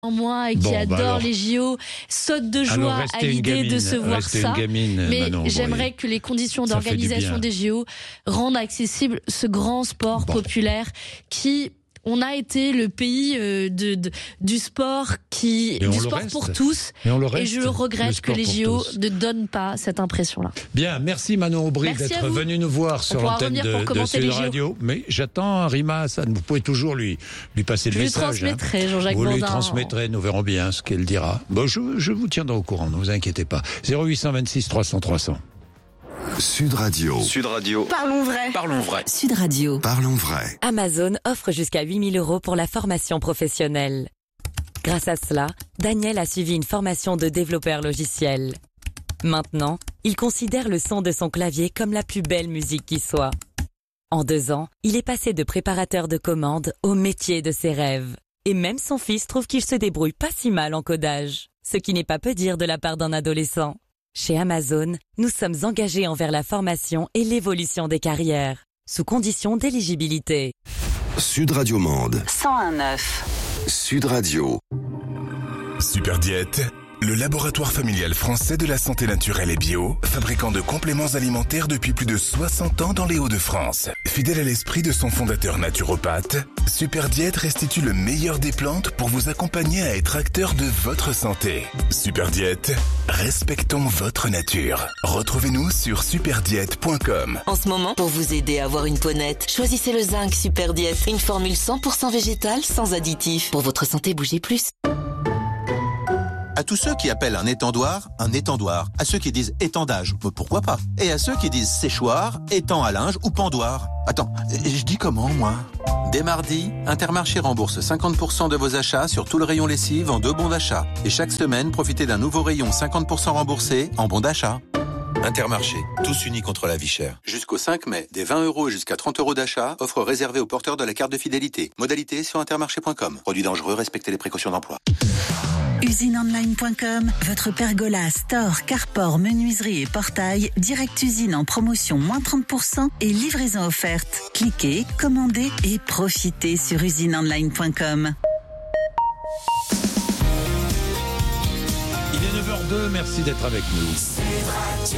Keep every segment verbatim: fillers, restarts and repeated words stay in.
moi et qui bon, adore bah alors, les J O saute de joie à l'idée de se voir ça. Gamine, mais Manon, j'aimerais bon, que les conditions d'organisation des J O rendent accessible ce grand sport bon. populaire qui... On a été le pays euh, de, de, du sport, qui, du sport reste. pour tous. Et, on le reste, et je regrette le que les J O tous. ne donnent pas cette impression-là. Bien, merci Manon Aubry d'être venu nous voir sur l'antenne de, de Sud Radio. Mais j'attends Rima Hassan. Vous pouvez toujours lui, lui passer je le lui message. Transmettrai, hein. Jean-Jacques Vous Bourdin. lui transmettrez, nous verrons bien ce qu'elle dira. Bon, je, je vous tiendrai au courant, ne vous inquiétez pas. zéro huit cent vingt-six trois cents trois cents. Sud Radio. Sud Radio. Parlons vrai. Parlons vrai. Sud Radio. Parlons vrai. Amazon offre jusqu'à huit mille euros pour la formation professionnelle. Grâce à cela, Daniel a suivi une formation de développeur logiciel. Maintenant, il considère le son de son clavier comme la plus belle musique qui soit. En deux ans, il est passé de préparateur de commandes au métier de ses rêves. Et même son fils trouve qu'il se débrouille pas si mal en codage. Ce qui n'est pas peu dire de la part d'un adolescent. Chez Amazon, nous sommes engagés envers la formation et l'évolution des carrières, sous condition d'éligibilité. Sud Radio Mende. cent un neuf. Sud Radio. Super Diète, le laboratoire familial français de la santé naturelle et bio, fabricant de compléments alimentaires depuis plus de soixante ans dans les Hauts-de-France. Fidèle à l'esprit de son fondateur naturopathe, Super Diète restitue le meilleur des plantes pour vous accompagner à être acteur de votre santé. Super Diète, respectons votre nature. Retrouvez-nous sur super diète point com. En ce moment, pour vous aider à avoir une peau nette, choisissez le zinc Super Diète, une formule cent pour cent végétale sans additifs. Pour votre santé, bougez plus. À tous ceux qui appellent un étendoir, un étendoir. À ceux qui disent étendage, pourquoi pas. Et à ceux qui disent séchoir, étend à linge ou pendoir. Attends, je dis comment, moi ? Dès mardi, Intermarché rembourse cinquante pour cent de vos achats sur tout le rayon lessive en deux bons d'achat. Et chaque semaine, profitez d'un nouveau rayon cinquante pour cent remboursé en bons d'achat. Intermarché, tous unis contre la vie chère. Jusqu'au cinq mai, des vingt euros jusqu'à trente euros d'achat, offre réservée aux porteurs de la carte de fidélité. Modalité sur intermarché point com. Produit dangereux, respectez les précautions d'emploi. usine online point com, votre pergola, store, carport, menuiserie et portail, direct usine en promotion moins trente pour cent et livraison offerte. Cliquez, commandez et profitez sur usine online point com. Il est neuf heures deux, merci d'être avec nous.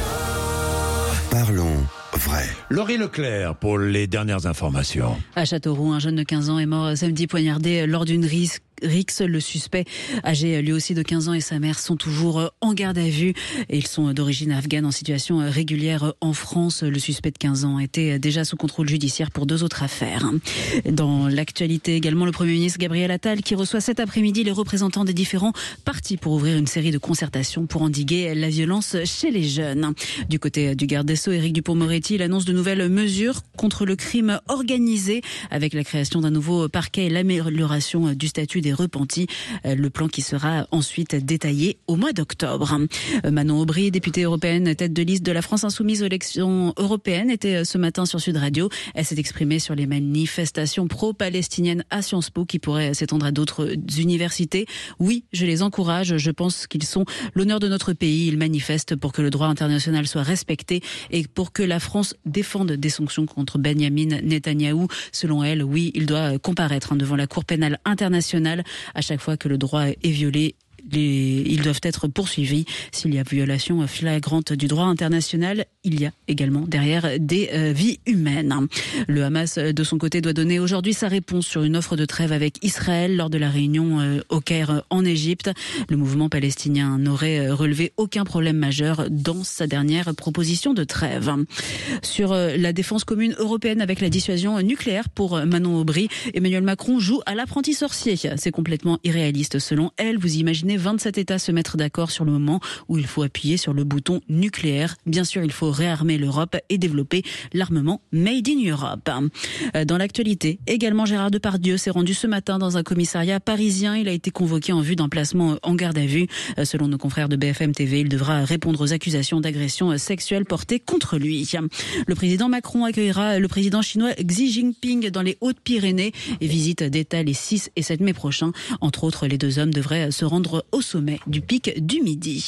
Parlons vrai. Laurie Leclerc pour les dernières informations. À Châteauroux, un jeune de quinze ans est mort samedi poignardé lors d'une rixe. Rix, le suspect, âgé lui aussi de quinze ans, et sa mère sont toujours en garde à vue. Et ils sont d'origine afghane en situation régulière en France. Le suspect de quinze ans était déjà sous contrôle judiciaire pour deux autres affaires. Dans l'actualité également, le Premier ministre Gabriel Attal qui reçoit cet après-midi les représentants des différents partis pour ouvrir une série de concertations pour endiguer la violence chez les jeunes. Du côté du garde des Sceaux, Éric Dupond-Moretti, il annonce de nouvelles mesures contre le crime organisé avec la création d'un nouveau parquet et l'amélioration du statut des repentis, le plan qui sera ensuite détaillé au mois d'octobre. Manon Aubry, députée européenne, tête de liste de la France Insoumise aux élections européennes, était ce matin sur Sud Radio. Elle s'est exprimée sur les manifestations pro-palestiniennes à Sciences Po qui pourraient s'étendre à d'autres universités. Oui, je les encourage, je pense qu'ils sont l'honneur de notre pays. Ils manifestent pour que le droit international soit respecté et pour que la France défende des sanctions contre Benyamin Netanyahou. Selon elle, oui, il doit comparaître devant la Cour pénale internationale. À chaque fois que le droit est violé, les, ils doivent être poursuivis. S'il y a violation flagrante du droit international, il y a également derrière des euh, vies humaines. Le Hamas, de son côté, doit donner aujourd'hui sa réponse sur une offre de trêve avec Israël lors de la réunion euh, au Caire en Égypte. Le mouvement palestinien n'aurait relevé aucun problème majeur dans sa dernière proposition de trêve. Sur euh, la défense commune européenne avec la dissuasion nucléaire pour Manon Aubry, Emmanuel Macron joue à l'apprenti sorcier. C'est complètement irréaliste selon elle. Vous imaginez vingt-sept États se mettre d'accord sur le moment où il faut appuyer sur le bouton nucléaire. Bien sûr, il faut réarmer l'Europe et développer l'armement Made in Europe. Dans l'actualité, également Gérard Depardieu s'est rendu ce matin dans un commissariat parisien. Il a été convoqué en vue d'un placement en garde à vue. Selon nos confrères de B F M T V, il devra répondre aux accusations d'agression sexuelle portées contre lui. Le président Macron accueillera le président chinois Xi Jinping dans les Hautes-Pyrénées et visite d'État les six et sept mai prochains. Entre autres, les deux hommes devraient se rendre au sommet du pic du Midi.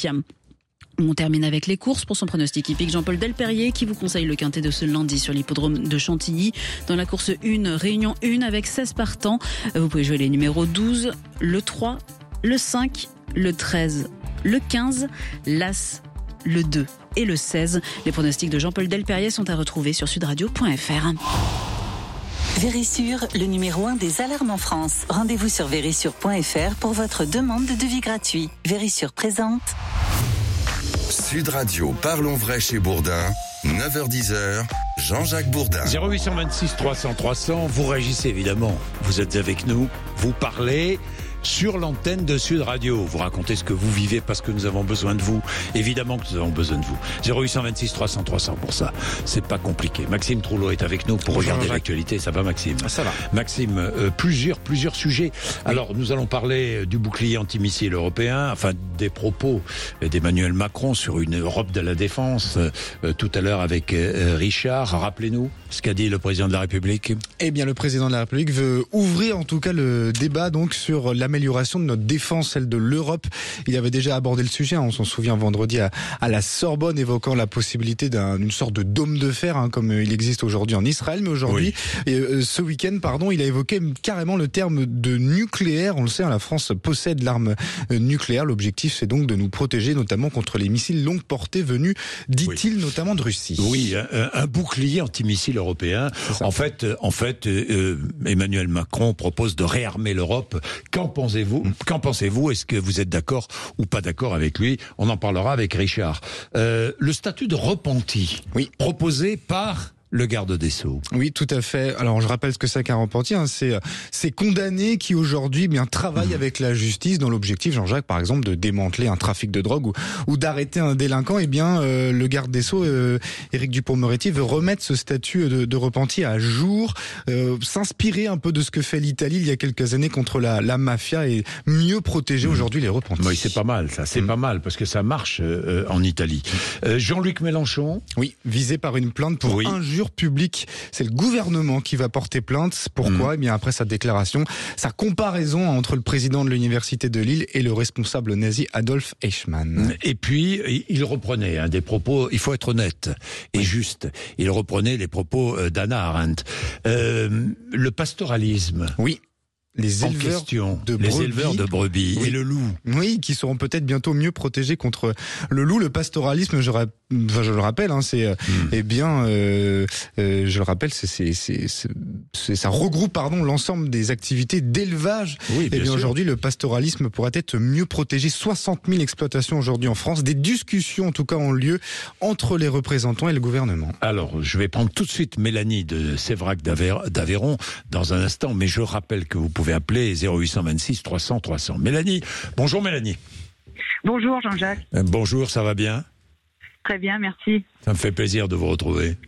On termine avec les courses. Pour son pronostic hippique, Jean-Paul Delperrier qui vous conseille le quintet de ce lundi sur l'hippodrome de Chantilly. Dans la course un, Réunion un avec seize partants. Vous pouvez jouer les numéros douze, le trois, le cinq, le treize, le quinze, l'As, le deux et le seize. Les pronostics de Jean-Paul Delperrier sont à retrouver sur sudradio point f r. Vérissure, le numéro un des alarmes en France. Rendez-vous sur vérissure point f r pour votre demande de devis gratuit. Vérissure présente. Sud Radio, parlons vrai chez Bourdin. neuf heures dix, Jean-Jacques Bourdin. zéro huit cent vingt-six trois cents trois cents, vous réagissez évidemment. Vous êtes avec nous, vous parlez sur l'antenne de Sud Radio. Vous racontez ce que vous vivez parce que nous avons besoin de vous. Évidemment que nous avons besoin de vous. zéro huit cent vingt-six trois cents trois cents pour ça. C'est pas compliqué. Maxime Trouleau est avec nous pour Bonjour regarder Jacques. L'actualité. Ça va, Maxime? Ça va. Maxime, euh, plusieurs, plusieurs sujets. Oui. Alors, nous allons parler du bouclier antimissile européen, enfin, des propos d'Emmanuel Macron sur une Europe de la défense, euh, tout à l'heure avec euh, Richard. Rappelez-nous ce qu'a dit le président de la République. Eh bien, le président de la République veut ouvrir, en tout cas, le débat, donc, sur l'amélioration de notre défense, celle de l'Europe. Il avait déjà abordé le sujet, hein, on s'en souvient vendredi à, à la Sorbonne, évoquant la possibilité d'une sorte de dôme de fer, hein, comme il existe aujourd'hui en Israël. Mais aujourd'hui, oui. euh, ce week-end, pardon, il a évoqué carrément le terme de nucléaire. On le sait, hein, la France possède l'arme euh, nucléaire. L'objectif, c'est donc de nous protéger, notamment contre les missiles longue portée venus, dit-il, oui. notamment de Russie. Oui, un, un bouclier antimissile européen. En fait, en fait, euh, Emmanuel Macron propose de réarmer l'Europe. Qu'en pensez-vous ? Qu'en pensez-vous ? Est-ce que vous êtes d'accord ou pas d'accord avec lui ? On en parlera avec Richard. Euh, le statut de repenti, oui. proposé par le garde des Sceaux. Oui, tout à fait. Alors, je rappelle ce que c'est qu'un repenti. Hein. C'est ces condamnés qui aujourd'hui eh bien travaillent mmh. avec la justice dans l'objectif, Jean-Jacques, par exemple, de démanteler un trafic de drogue ou, ou d'arrêter un délinquant. Eh bien, euh, le garde des Sceaux, euh, Éric Dupond-Moretti, veut remettre ce statut de, de repenti à jour, euh, s'inspirer un peu de ce que fait l'Italie il y a quelques années contre la, la mafia et mieux protéger mmh. aujourd'hui les repentis. Oui, c'est pas mal, ça. C'est mmh. pas mal parce que ça marche euh, en Italie. Euh, Jean-Luc Mélenchon. Oui, visé par une plainte pour oui. injure public. C'est le gouvernement qui va porter plainte. Pourquoi ? Mmh. Eh bien, après sa déclaration, sa comparaison entre le président de l'université de Lille et le responsable nazi Adolf Eichmann. Et puis, il reprenait hein, des propos, il faut être honnête et oui. juste, il reprenait les propos d'Hannah Arendt. Euh, le pastoralisme. Oui. Les éleveurs, de les brebis, éleveurs de brebis oui. et le loup. Oui, qui seront peut-être bientôt mieux protégés contre le loup. Le pastoralisme, je, ra... enfin, je le rappelle, hein, c'est, mm. eh bien, euh, euh, je le rappelle, c'est, c'est, c'est, c'est, ça regroupe, pardon, l'ensemble des activités d'élevage. Oui, eh bien, aujourd'hui, le pastoralisme pourrait être mieux protégé. soixante mille exploitations aujourd'hui en France. Des discussions, en tout cas, ont lieu entre les représentants et le gouvernement. Alors, je vais prendre tout de suite Mélanie de Sévrac d'Aveyron dans un instant, mais je rappelle que vous pouvez appeler zéro huit cent vingt-six trois cents trois cents. Mélanie, bonjour Mélanie. Bonjour Jean-Jacques. Euh, bonjour, ça va bien ? Très bien, merci. Ça me fait plaisir de vous retrouver.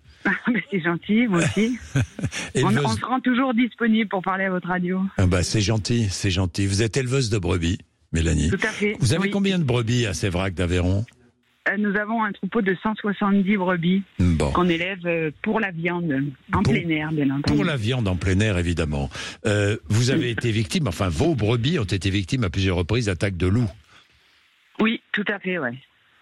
C'est gentil, moi aussi. on, on se rend toujours disponible pour parler à votre radio. Ah bah, c'est gentil, c'est gentil. Vous êtes éleveuse de brebis, Mélanie. Tout à fait. Vous avez oui. combien de brebis à Sévrac d'Aveyron ? Nous avons un troupeau de cent soixante-dix brebis bon. qu'on élève pour la viande en pour, plein air, bien entendu. Pour la viande en plein air, évidemment. Euh, vous avez été victime, enfin vos brebis ont été victimes à plusieurs reprises d'attaques de loups. Oui, tout à fait, ouais.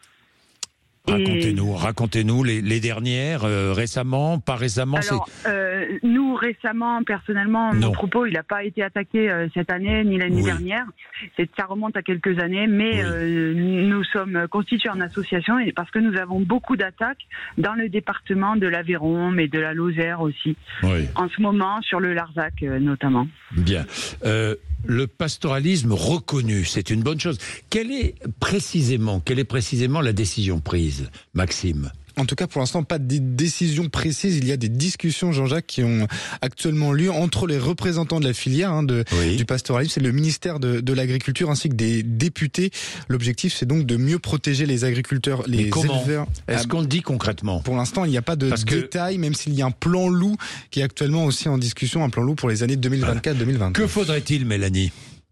Racontez-nous, racontez-nous les, les dernières, euh, récemment, pas récemment. Alors, euh, nous récemment, personnellement, non. mon troupeau, il n'a pas été attaqué euh, cette année ni l'année oui. dernière. C'est, ça remonte à quelques années, mais oui. euh, nous sommes constitués en association et parce que nous avons beaucoup d'attaques dans le département de l'Aveyron, mais de la Lozère aussi. Oui. En ce moment, sur le Larzac euh, notamment. Bien. Euh, Le pastoralisme reconnu, c'est une bonne chose. Quelle est précisément, quelle est précisément la décision prise, Maxime ? En tout cas, pour l'instant, pas de décision précise. Il y a des discussions, Jean-Jacques, qui ont actuellement lieu entre les représentants de la filière hein, de, oui. du pastoralisme. C'est le ministère de, de l'Agriculture ainsi que des députés. L'objectif, c'est donc de mieux protéger les agriculteurs, les Mais comment éleveurs. Est-ce qu'on le dit concrètement ? Pour l'instant, il n'y a pas de Parce détails, que... même s'il y a un plan loup qui est actuellement aussi en discussion, un plan loup pour les années deux mille vingt-quatre deux mille vingt. Que faudrait-il, Mélanie ?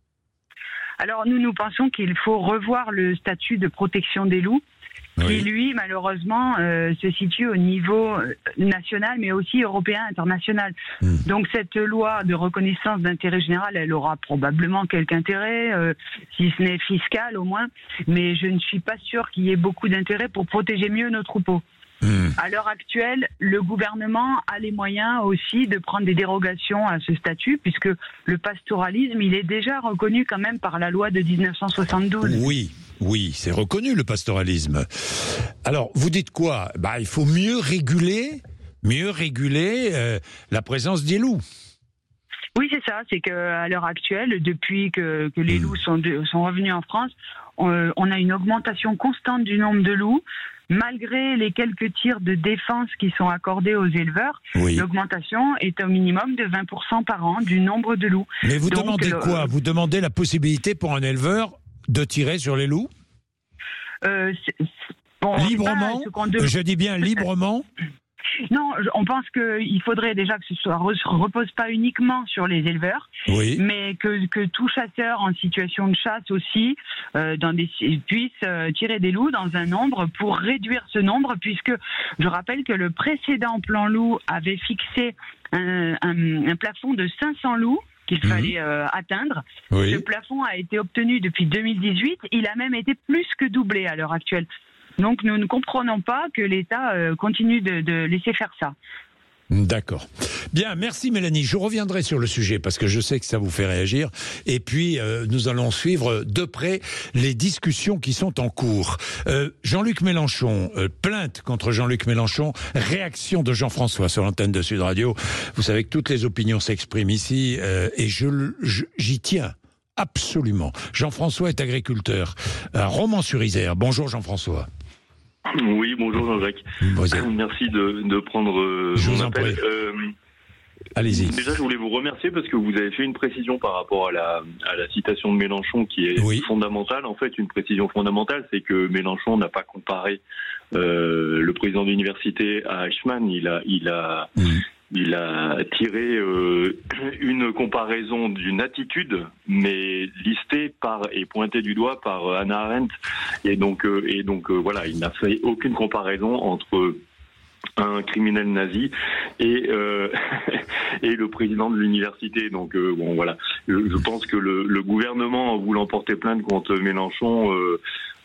Alors, nous, nous pensons qu'il faut revoir le statut de protection des loups. Qui, oui. lui, malheureusement, euh, se situe au niveau national, mais aussi européen, international. Mmh. Donc, cette loi de reconnaissance d'intérêt général, elle aura probablement quelque intérêt, euh, si ce n'est fiscal au moins, mais je ne suis pas sûre qu'il y ait beaucoup d'intérêt pour protéger mieux nos troupeaux. Mmh. À l'heure actuelle, le gouvernement a les moyens aussi de prendre des dérogations à ce statut, puisque le pastoralisme, il est déjà reconnu quand même par la loi de dix-neuf cent soixante-douze. Oui, oui, c'est reconnu le pastoralisme. Alors, vous dites quoi ? Bah, il faut mieux réguler, mieux réguler euh, la présence des loups. Oui, c'est ça. C'est qu'à l'heure actuelle, depuis que, que les loups sont, de, sont revenus en France, on, on a une augmentation constante du nombre de loups. Malgré les quelques tirs de défense qui sont accordés aux éleveurs, oui. L'augmentation est au minimum de vingt pour cent par an du nombre de loups. Mais vous Donc, demandez le, quoi ? Vous demandez la possibilité pour un éleveur de tirer sur les loups ? euh, c'est, c'est, bon, Librement ? De... Je dis bien librement ? Non, on pense qu'il faudrait déjà que ce soit repose pas uniquement sur les éleveurs, oui. mais que, que tout chasseur en situation de chasse aussi euh, dans des, puisse euh, tirer des loups dans un nombre pour réduire ce nombre, puisque je rappelle que le précédent plan loup avait fixé un, un, un plafond de cinq cents loups qu'il mmh. fallait euh, atteindre. Oui. Ce plafond a été obtenu depuis deux mille dix-huit, il a même été plus que doublé à l'heure actuelle. Donc nous ne comprenons pas que l'État euh, continue de, de laisser faire ça. D'accord. Bien, merci Mélanie. Je reviendrai sur le sujet parce que je sais que ça vous fait réagir. Et puis, euh, nous allons suivre de près les discussions qui sont en cours. Euh, Jean-Luc Mélenchon, euh, plainte contre Jean-Luc Mélenchon, réaction de Jean-François sur l'antenne de Sud Radio. Vous savez que toutes les opinions s'expriment ici euh, et je, je, j'y tiens absolument. Jean-François est agriculteur à Romans-sur-Isère. Bonjour Jean-François. Oui, bonjour Jean-Jacques. Bonjour. Merci de, de prendre euh, je mon vous appel. En prie. Euh, Allez-y. Déjà, je voulais vous remercier parce que vous avez fait une précision par rapport à la, à la citation de Mélenchon qui est oui. fondamentale. En fait, une précision fondamentale, c'est que Mélenchon n'a pas comparé euh, le président d'université à Eichmann. Il a, il a, mmh. il a tiré euh, une comparaison d'une attitude, mais listée par et pointée du doigt par Hannah Arendt. Et donc, euh, et donc euh, voilà, il n'a fait aucune comparaison entre un criminel nazi et euh, et le président de l'université. Donc euh, bon voilà, je, je pense que le, le gouvernement, en voulant porter plainte contre Mélenchon, euh,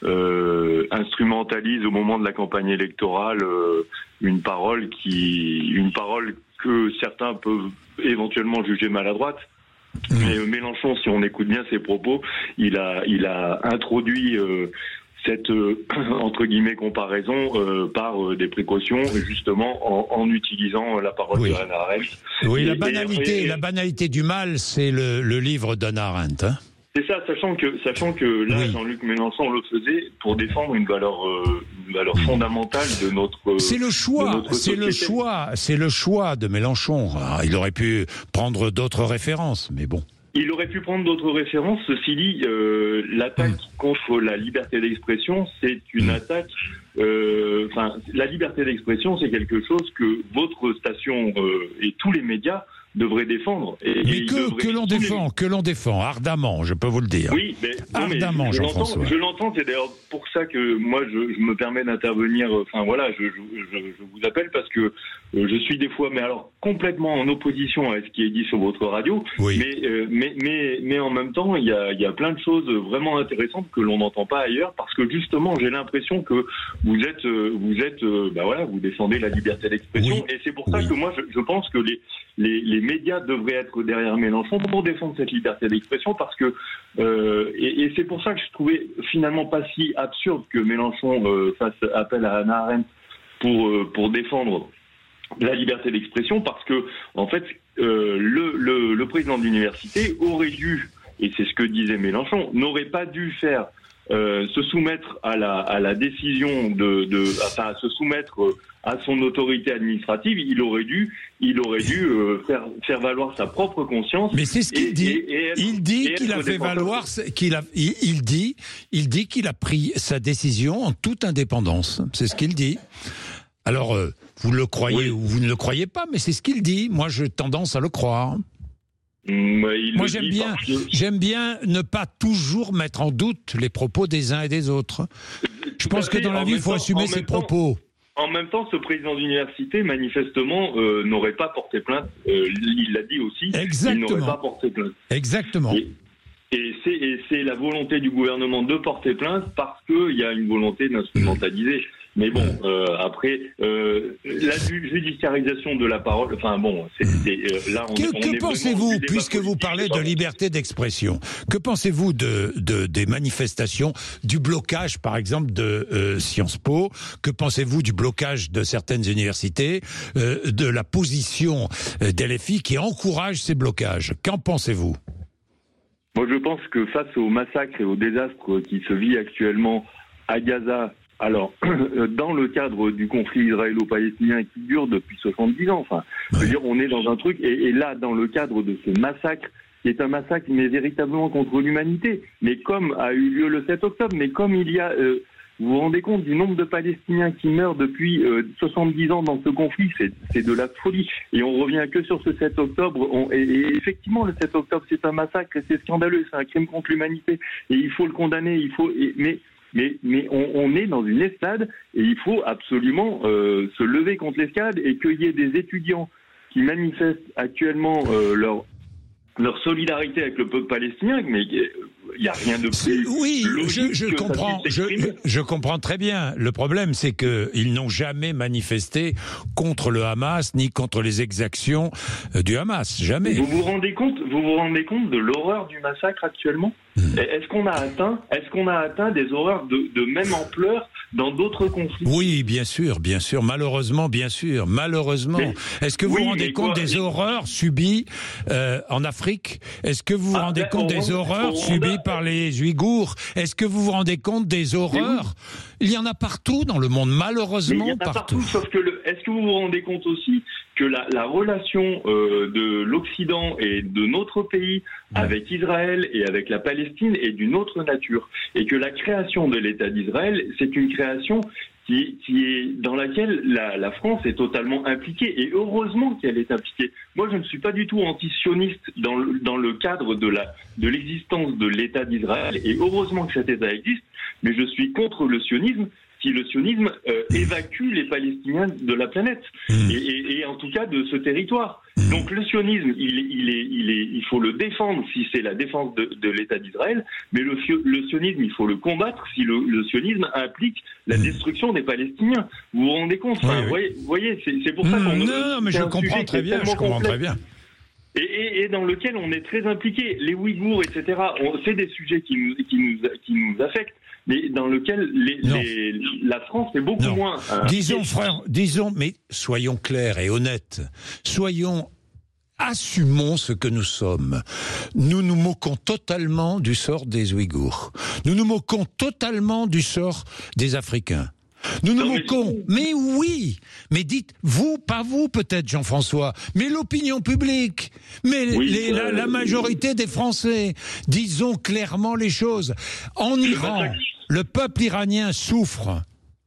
euh, instrumentalise au moment de la campagne électorale euh, une parole qui, une parole que certains peuvent éventuellement juger maladroite. Mais euh, Mélenchon, si on écoute bien ses propos, il a il a introduit euh, cette euh, entre guillemets comparaison euh, par euh, des précautions, justement en, en utilisant la parole oui. de Hannah Arendt. Oui, et, la banalité, et, la banalité du mal, c'est le, le livre d'Hannah Arendt. Hein. C'est ça, sachant que sachant que là, oui. Jean-Luc Mélenchon le faisait pour défendre une valeur euh, une valeur fondamentale de notre. Euh, c'est le choix, c'est le choix, c'est le choix de Mélenchon. Alors, il aurait pu prendre d'autres références, mais bon. Il aurait pu prendre d'autres références. Ceci dit, euh, l'attaque mmh. contre la liberté d'expression, c'est une mmh. attaque. Enfin, euh, la liberté d'expression, c'est quelque chose que votre station euh, et tous les médias devraient défendre. Et, mais et que, que l'on défend, les... que l'on défend ardemment, je peux vous le dire. Oui, mais ardemment, mais je, Jean-François. Je l'entends. C'est d'ailleurs pour ça que moi, je, je me permets d'intervenir. Enfin voilà, je, je, je, je vous appelle parce que euh, je suis des fois, mais alors complètement en opposition à ce qui est dit sur votre radio. Oui. Mais, euh, mais, mais, mais en même temps, il y a, il y a plein de choses vraiment intéressantes que l'on n'entend pas ailleurs, parce que justement, j'ai l'impression que vous êtes, euh, vous êtes, euh, bah voilà, vous défendez la liberté d'expression, oui. et c'est pour ça oui. que moi, je, je pense que les, les, les médias devraient être derrière Mélenchon pour défendre cette liberté d'expression, parce que euh, et, et c'est pour ça que je trouvais finalement pas si absurde que Mélenchon euh, fasse appel à Hannah Arendt pour euh, pour défendre la liberté d'expression, parce que en fait euh, le, le, le président d'université aurait dû, et c'est ce que disait Mélenchon, n'aurait pas dû faire euh, se soumettre à la à la décision de, de enfin se soumettre à son autorité administrative. Il aurait dû il aurait dû euh, faire faire valoir sa propre conscience. Mais c'est ce qu'il et, dit. Et, et être, il dit qu'il a fait valoir qu'il a il, il dit il dit qu'il a pris sa décision en toute indépendance. C'est ce qu'il dit. Alors euh, vous le croyez oui. ou vous ne le croyez pas, mais c'est ce qu'il dit. Moi, j'ai tendance à le croire. Mais Moi, j'aime bien, que... j'aime bien ne pas toujours mettre en doute les propos des uns et des autres. Je Tout pense que dans la vie, il faut temps, assumer ses temps, propos. En même temps, ce président d'université, manifestement, euh, n'aurait pas porté plainte. Euh, il l'a dit aussi. Exactement. Il n'aurait pas porté plainte. Exactement. Et, et, c'est, et c'est la volonté du gouvernement de porter plainte, parce qu'il y a une volonté d'instrumentaliser. Mais bon, euh, après, euh, la judiciarisation de la parole, enfin bon, c'est, c'est, euh, là on, que, on que est pensez-vous, puisque vous parlez de liberté d'expression, que pensez-vous de, de des manifestations, du blocage par exemple de euh, Sciences Po, que pensez-vous du blocage de certaines universités, euh, de la position d'L F I qui encourage ces blocages? Qu'en pensez-vous? Moi je pense que face au massacre et au désastre qui se vit actuellement à Gaza, alors, dans le cadre du conflit israélo-palestinien qui dure depuis soixante-dix ans, enfin, je veux dire, on est dans un truc, et, et là, dans le cadre de ce massacre, qui est un massacre, mais véritablement contre l'humanité, mais comme a eu lieu le sept octobre, mais comme il y a, euh, vous vous rendez compte du nombre de Palestiniens qui meurent depuis euh, soixante-dix ans dans ce conflit, c'est, c'est de la folie. Et on revient que sur ce sept octobre, on, et, et effectivement, le sept octobre, c'est un massacre, et c'est scandaleux, c'est un crime contre l'humanité, et il faut le condamner, il faut, et, mais... Mais, mais on, on est dans une escalade et il faut absolument euh, se lever contre l'escalade et qu'il y ait des étudiants qui manifestent actuellement euh, leur, leur solidarité avec le peuple palestinien, mais il n'y a rien de plus oui, logique je, je que comprends, je, je comprends très bien. Le problème, c'est qu'ils n'ont jamais manifesté contre le Hamas ni contre les exactions du Hamas, jamais. Vous vous rendez compte, vous vous rendez compte de l'horreur du massacre actuellement ? Est-ce qu'on a atteint, est-ce qu'on a atteint des horreurs de, de même ampleur dans d'autres conflits? Oui, bien sûr, bien sûr. Malheureusement, bien sûr. Malheureusement. Mais, est-ce que vous oui, vous rendez compte quoi, des mais... horreurs subies euh, en Afrique? Est-ce que vous vous ah, rendez ben, compte des horreurs subies par les Ouïghours? Est-ce que vous vous rendez compte des horreurs? Il y en a partout dans le monde, malheureusement. Il y en a partout. partout, sauf que le, est-ce que vous vous rendez compte aussi que la, la relation euh, de l'Occident et de notre pays ouais. avec Israël et avec la Palestine est d'une autre nature, et que la création de l'État d'Israël, c'est une création qui, qui est dans laquelle la, la France est totalement impliquée, et heureusement qu'elle est impliquée. Moi, je ne suis pas du tout anti-sioniste dans le, dans le cadre de la de l'existence de l'État d'Israël, et heureusement que cet État existe, mais je suis contre le sionisme si le sionisme euh, évacue les Palestiniens de la planète, mmh. et, et, et en tout cas de ce territoire. Mmh. Donc le sionisme, il, il, est, il, est, il faut le défendre si c'est la défense de, de l'État d'Israël, mais le, le sionisme, il faut le combattre si le, le sionisme implique la destruction des Palestiniens. Vous vous rendez compte? Enfin, oui, oui. Voyez, voyez, c'est, c'est pour ça qu'on... Mmh, non, mais je comprends très bien, je comprends très bien. Et, et, et dans lequel on est très impliqué. Les Ouïghours, et cetera, on, c'est des sujets qui nous, qui nous, qui nous affectent, mais dans lequel les, les, la France est beaucoup non. moins... Euh, disons, frère, disons, mais soyons clairs et honnêtes, soyons... Assumons ce que nous sommes. Nous nous moquons totalement du sort des Ouïghours. Nous nous moquons totalement du sort des Africains. Nous nous non, moquons, mais... mais oui, mais dites, vous, pas vous peut-être Jean-François, mais l'opinion publique, mais oui, les, la, la majorité des Français, disons clairement les choses. En Iran, le peuple iranien souffre.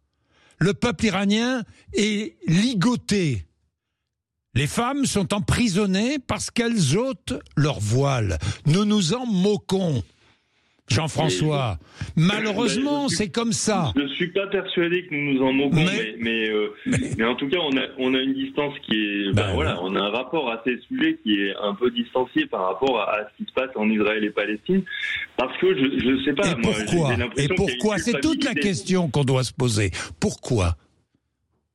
Le peuple iranien est ligoté. Les femmes sont emprisonnées parce qu'elles ôtent leur voile. Nous nous en moquons. Jean-François, mais, malheureusement, ben, suis, c'est comme ça. Je ne suis pas persuadé que nous nous en moquons, mais, mais, mais, euh, mais en tout cas, on a, on a une distance qui est... Ben, ben, voilà, on a un rapport à ces sujets qui est un peu distancié par rapport à, à ce qui se passe en Israël et Palestine, parce que je ne sais pas... Et moi, pourquoi, j'ai, j'ai et pourquoi C'est toute la question qu'on doit se poser. Pourquoi Pourquoi ?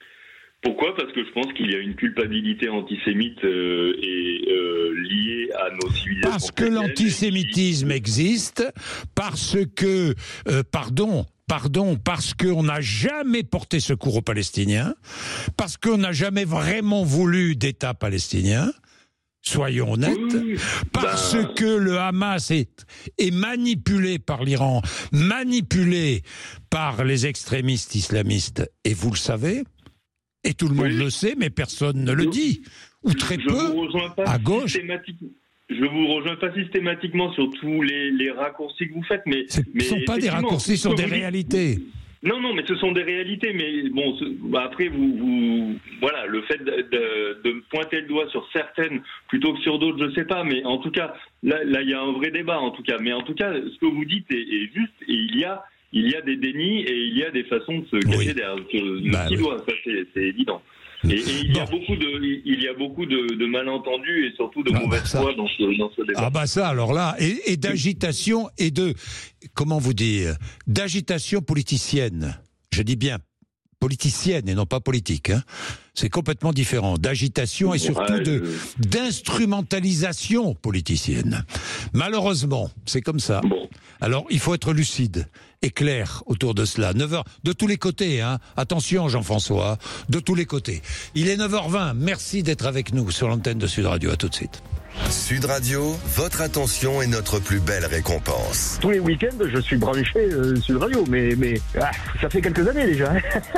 Parce que je pense qu'il y a une culpabilité antisémite euh, et euh, liée à nos civilisations. Parce que l'antisémitisme existe, parce que, euh, pardon, pardon, parce qu'on n'a jamais porté secours aux Palestiniens, parce qu'on n'a jamais vraiment voulu d'État palestinien. Soyons honnêtes, oui, parce bah... que le Hamas est, est manipulé par l'Iran, manipulé par les extrémistes islamistes, et vous le savez. Et tout le monde oui. le sait, mais personne ne le je, dit. Ou très je peu, vous rejoins pas à gauche. Je vous rejoins pas systématiquement sur tous les, les raccourcis que vous faites, mais... Ce ne sont pas des raccourcis, ce sont des réalités. Non, non, mais ce sont des réalités, mais bon, ce, bah après, vous, vous... Voilà, le fait de, de, de pointer le doigt sur certaines plutôt que sur d'autres, je sais pas, mais en tout cas, là, là, il y a un vrai débat, en tout cas. Mais en tout cas, ce que vous dites est, est juste, et il y a... Il y a des dénis et il y a des façons de se cacher oui. derrière le bah, petit oui. doigt, ça c'est, c'est évident. Et, et il, y a beaucoup de, il y a beaucoup de, de malentendus et surtout de ah mauvaise foi bah dans ce, dans ce débat. Ah bah ça, alors là, et, et d'agitation et de, comment vous dire, d'agitation politicienne. Je dis bien politicienne et non pas politique. Hein. C'est complètement différent. D'agitation et surtout ouais, de, je... d'instrumentalisation politicienne. Malheureusement, c'est comme ça. Bon. Alors, il faut être lucide et clair autour de cela. neuf heures, de tous les côtés, hein. Attention Jean-François, de tous les côtés. Il est neuf heures vingt, merci d'être avec nous sur l'antenne de Sud Radio. À tout de suite. Sud Radio, votre attention est notre plus belle récompense. Tous les week-ends, je suis branché euh, Sud Radio, mais, mais ah, ça fait quelques années déjà.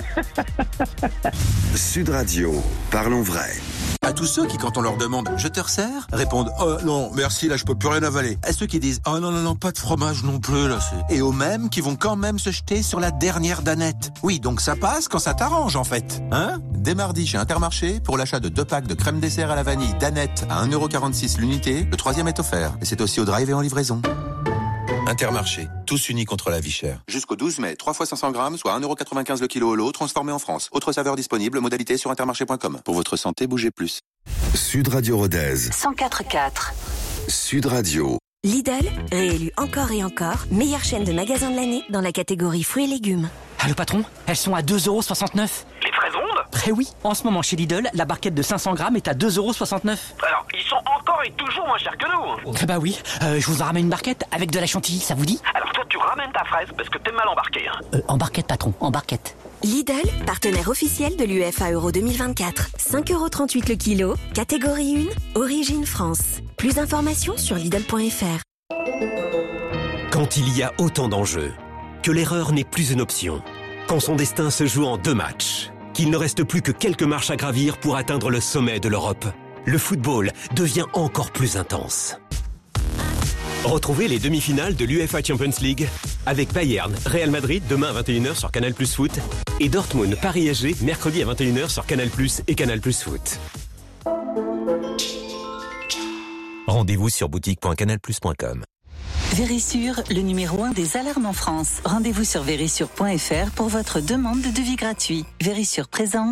Sud Radio, parlons vrai. À tous ceux qui, quand on leur demande « je te resserre ?» répondent « oh non, merci, là je peux plus rien avaler ». À ceux qui disent « oh non, non, non, pas de fromage non plus, là c'est... » Et aux mêmes qui vont quand même se jeter sur la dernière danette. Oui, donc ça passe quand ça t'arrange en fait. Hein ? Dès mardi chez Intermarché, pour l'achat de deux packs de crème dessert à la vanille danette à un euro quarante-six l'unité, le troisième est offert. Et c'est aussi au drive et en livraison. Intermarché, tous unis contre la vie chère. Jusqu'au douze mai, trois fois cinq cents grammes, soit un euro quatre-vingt-quinze le kilo au lot, transformé en France. Autre saveur disponible, modalité sur intermarché point com. Pour votre santé, bougez plus. Sud Radio Rodez. cent quatre virgule quatre. Sud Radio. Lidl, réélu encore et encore, meilleure chaîne de magasins de l'année dans la catégorie fruits et légumes. Allô patron, elles sont à deux euros soixante-neuf. Les fraises rondes ? Eh oui, en ce moment chez Lidl, la barquette de cinq cents grammes est à deux euros soixante-neuf. Alors, ils sont encore et toujours moins chers que nous. Eh bah oui, euh, je vous en ramène une barquette avec de la chantilly, ça vous dit ? Alors toi, tu ramènes ta fraise parce que t'es mal embarqué. Hein. Euh, en barquette patron, en barquette. Lidl, partenaire officiel de l'U E F A Euro deux mille vingt-quatre. cinq euros trente-huit le kilo, catégorie un, origine France. Plus d'informations sur Lidl point F R. Quand il y a autant d'enjeux, que l'erreur n'est plus une option, quand son destin se joue en deux matchs, qu'il ne reste plus que quelques marches à gravir pour atteindre le sommet de l'Europe, le football devient encore plus intense. Retrouvez les demi-finales de l'UEFA Champions League avec Bayern, Real Madrid demain à vingt et une heures sur Canal Plus Foot et Dortmund, Paris S G mercredi à vingt et une heures sur Canal Plus et Canal Plus Foot. Rendez-vous sur boutique point canal plus point com. Vérissure, le numéro un des alarmes en France. Rendez-vous sur vérissure point F R pour votre demande de devis gratuit. Vérissure présente.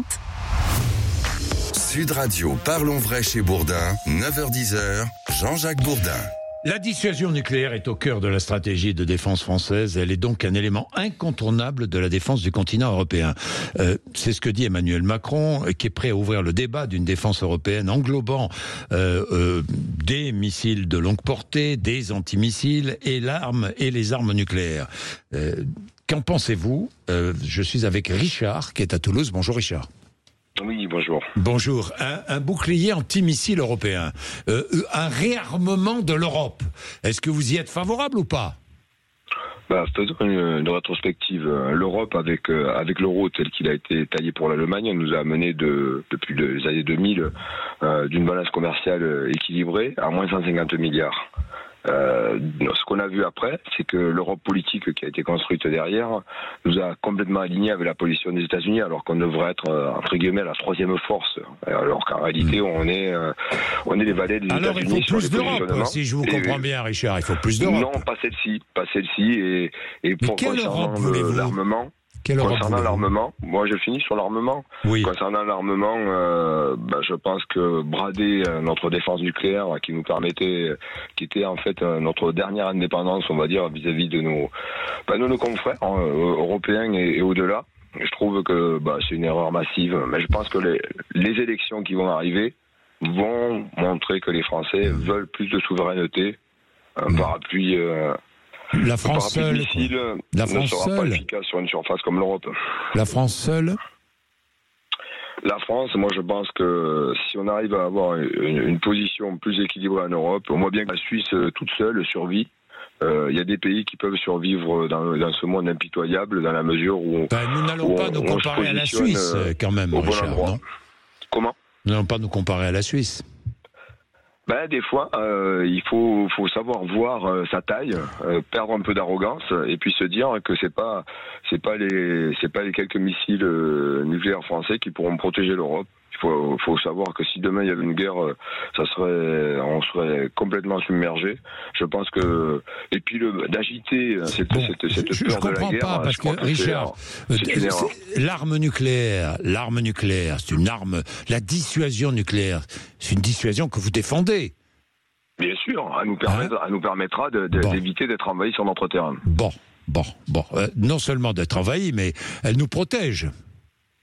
Sud Radio, parlons vrai chez Bourdin, neuf heures dix, Jean-Jacques Bourdin. La dissuasion nucléaire est au cœur de la stratégie de défense française. Elle est donc un élément incontournable de la défense du continent européen. Euh, c'est ce que dit Emmanuel Macron, qui est prêt à ouvrir le débat d'une défense européenne englobant euh, euh, des missiles de longue portée, des antimissiles et l'arme et les armes nucléaires. Euh, qu'en pensez-vous ? euh, Je suis avec Richard, qui est à Toulouse. Bonjour Richard. Oui, bonjour. Bonjour. Un, un bouclier antimissile européen, euh, un réarmement de l'Europe. Est-ce que vous y êtes favorable ou pas ? Bah, faisons une, une rétrospective. L'Europe, avec euh, avec l'euro tel qu'il a été taillé pour l'Allemagne, nous a amené de, depuis les années deux mille euh, d'une balance commerciale équilibrée à moins cent cinquante milliards. Euh, ce qu'on a vu après, c'est que l'Europe politique qui a été construite derrière nous a complètement alignés avec la position des États-Unis, alors qu'on devrait être euh, entre guillemets la troisième force, alors qu'en réalité on est euh, on est les valets des alors États-Unis. Alors il faut plus d'Europe, si je vous comprends et, bien, Richard, il faut plus d'Europe. Non, pas celle-ci, pas celle-ci, et et pour concernant l'armement. Concernant l'armement, moi je finis sur l'armement. Oui. Concernant l'armement, euh, bah, je pense que brader notre défense nucléaire, qui nous permettait, qui était en fait notre dernière indépendance, on va dire, vis-à-vis de nos, bah, de nos confrères hein, européens et, et au-delà, je trouve que bah, c'est une erreur massive. Mais je pense que les, les élections qui vont arriver vont montrer que les Français veulent plus de souveraineté, un mmh. parapluie. Euh, La France seule, la France ne sera seule. Pas efficace sur une surface comme l'Europe. La France seule. La France, moi je pense que si on arrive à avoir une, une position plus équilibrée en Europe, on voit bien que la Suisse toute seule survit. Il euh, y a des pays qui peuvent survivre dans, dans ce monde impitoyable dans la mesure où on, ben, nous n'allons pas nous comparer à la Suisse quand même, Richard. Bon non Comment ? Nous n'allons pas nous comparer à la Suisse. Ben, des fois, euh, il faut, faut savoir voir euh, sa taille, euh, perdre un peu d'arrogance, et puis se dire que c'est pas, c'est pas les, c'est pas les quelques missiles euh, nucléaires français qui pourront protéger l'Europe. Il faut, faut savoir que si demain il y avait une guerre, euh, ça serait, on serait complètement submergé. Je pense que, et puis le, d'agiter cette, bon, cette, cette je, peur je de la guerre. Pas, parce que, que Richard, c'est, c'est c'est, l'arme nucléaire, l'arme nucléaire, c'est une arme, la dissuasion nucléaire, c'est une dissuasion que vous défendez. Bien sûr, elle nous, permet, hein elle nous permettra de, de, bon. d'éviter d'être envahis sur notre terrain. Bon, bon, bon. Euh, non seulement d'être envahis, mais elle nous protège.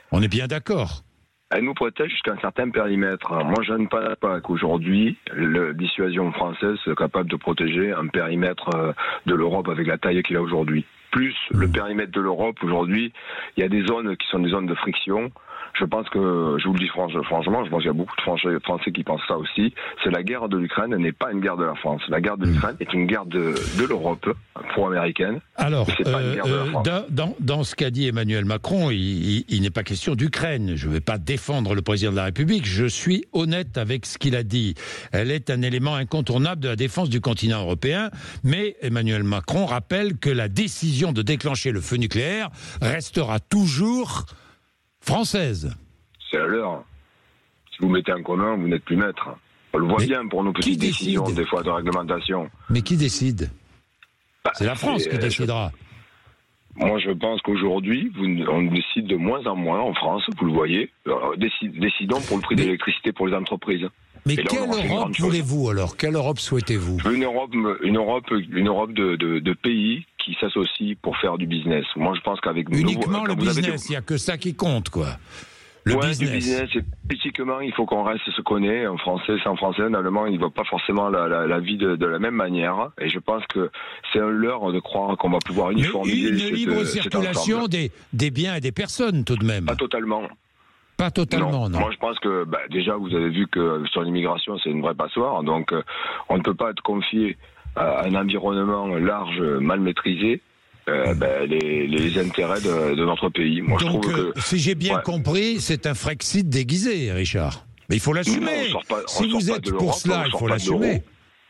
On est bien d'accord. Elle nous protège jusqu'à un certain périmètre. Moi, je ne pense pas qu'aujourd'hui, la dissuasion française soit capable de protéger un périmètre de l'Europe avec la taille qu'il a aujourd'hui. Plus le périmètre de l'Europe, aujourd'hui, il y a des zones qui sont des zones de friction. Je pense que, je vous le dis franchement, je pense qu'il y a beaucoup de Français qui pensent ça aussi, c'est la guerre de l'Ukraine n'est pas une guerre de la France. La guerre de l'Ukraine est une guerre de, de l'Europe, pro-américaine. Alors, euh, euh, dans, dans, dans ce qu'a dit Emmanuel Macron, il, il, il n'est pas question d'Ukraine. Je ne vais pas défendre le président de la République, je suis honnête avec ce qu'il a dit. Elle est un élément incontournable de la défense du continent européen, mais Emmanuel Macron rappelle que la décision de déclencher le feu nucléaire restera toujours française. C'est à l'heure. Si vous mettez en commun, vous n'êtes plus maître. On le voit mais bien pour nos petites décisions, des fois, de réglementation. Mais qui décide ? bah, C'est la France qui euh, décidera. Je... Moi, je pense qu'aujourd'hui, vous, on décide de moins en moins en France, vous le voyez. Alors, décid, décidons pour le prix mais... de l'électricité pour les entreprises. Mais là, quelle Europe voulez-vous alors ? Quelle Europe souhaitez-vous ? Une Europe, une Europe, une Europe de, de, de pays qui s'associent pour faire du business. Moi, je pense qu'avec uniquement nous, le business, il n'y a que ça qui compte, quoi. Le ouais, business. Du business. Et politiquement, il faut qu'on reste ce qu'on est. Un Français, sans Français, un Allemand, il ne voit pas forcément la, la, la vie de, de la même manière. Et je pense que c'est un leurre de croire qu'on va pouvoir uniformiser. Mais une libre circulation des, des biens et des personnes, tout de même. Pas totalement. Pas totalement, non. non. Moi, je pense que, bah, déjà, vous avez vu que sur l'immigration, c'est une vraie passoire. Donc, euh, on ne peut pas être confié à un environnement large, mal maîtrisé. Euh, ben, les, les intérêts de, de notre pays. Moi, donc, je trouve euh, que, si j'ai bien ouais. compris, c'est un Frexit déguisé, Richard. Mais il faut l'assumer. Non, pas, si vous êtes pour cela, il faut l'assumer.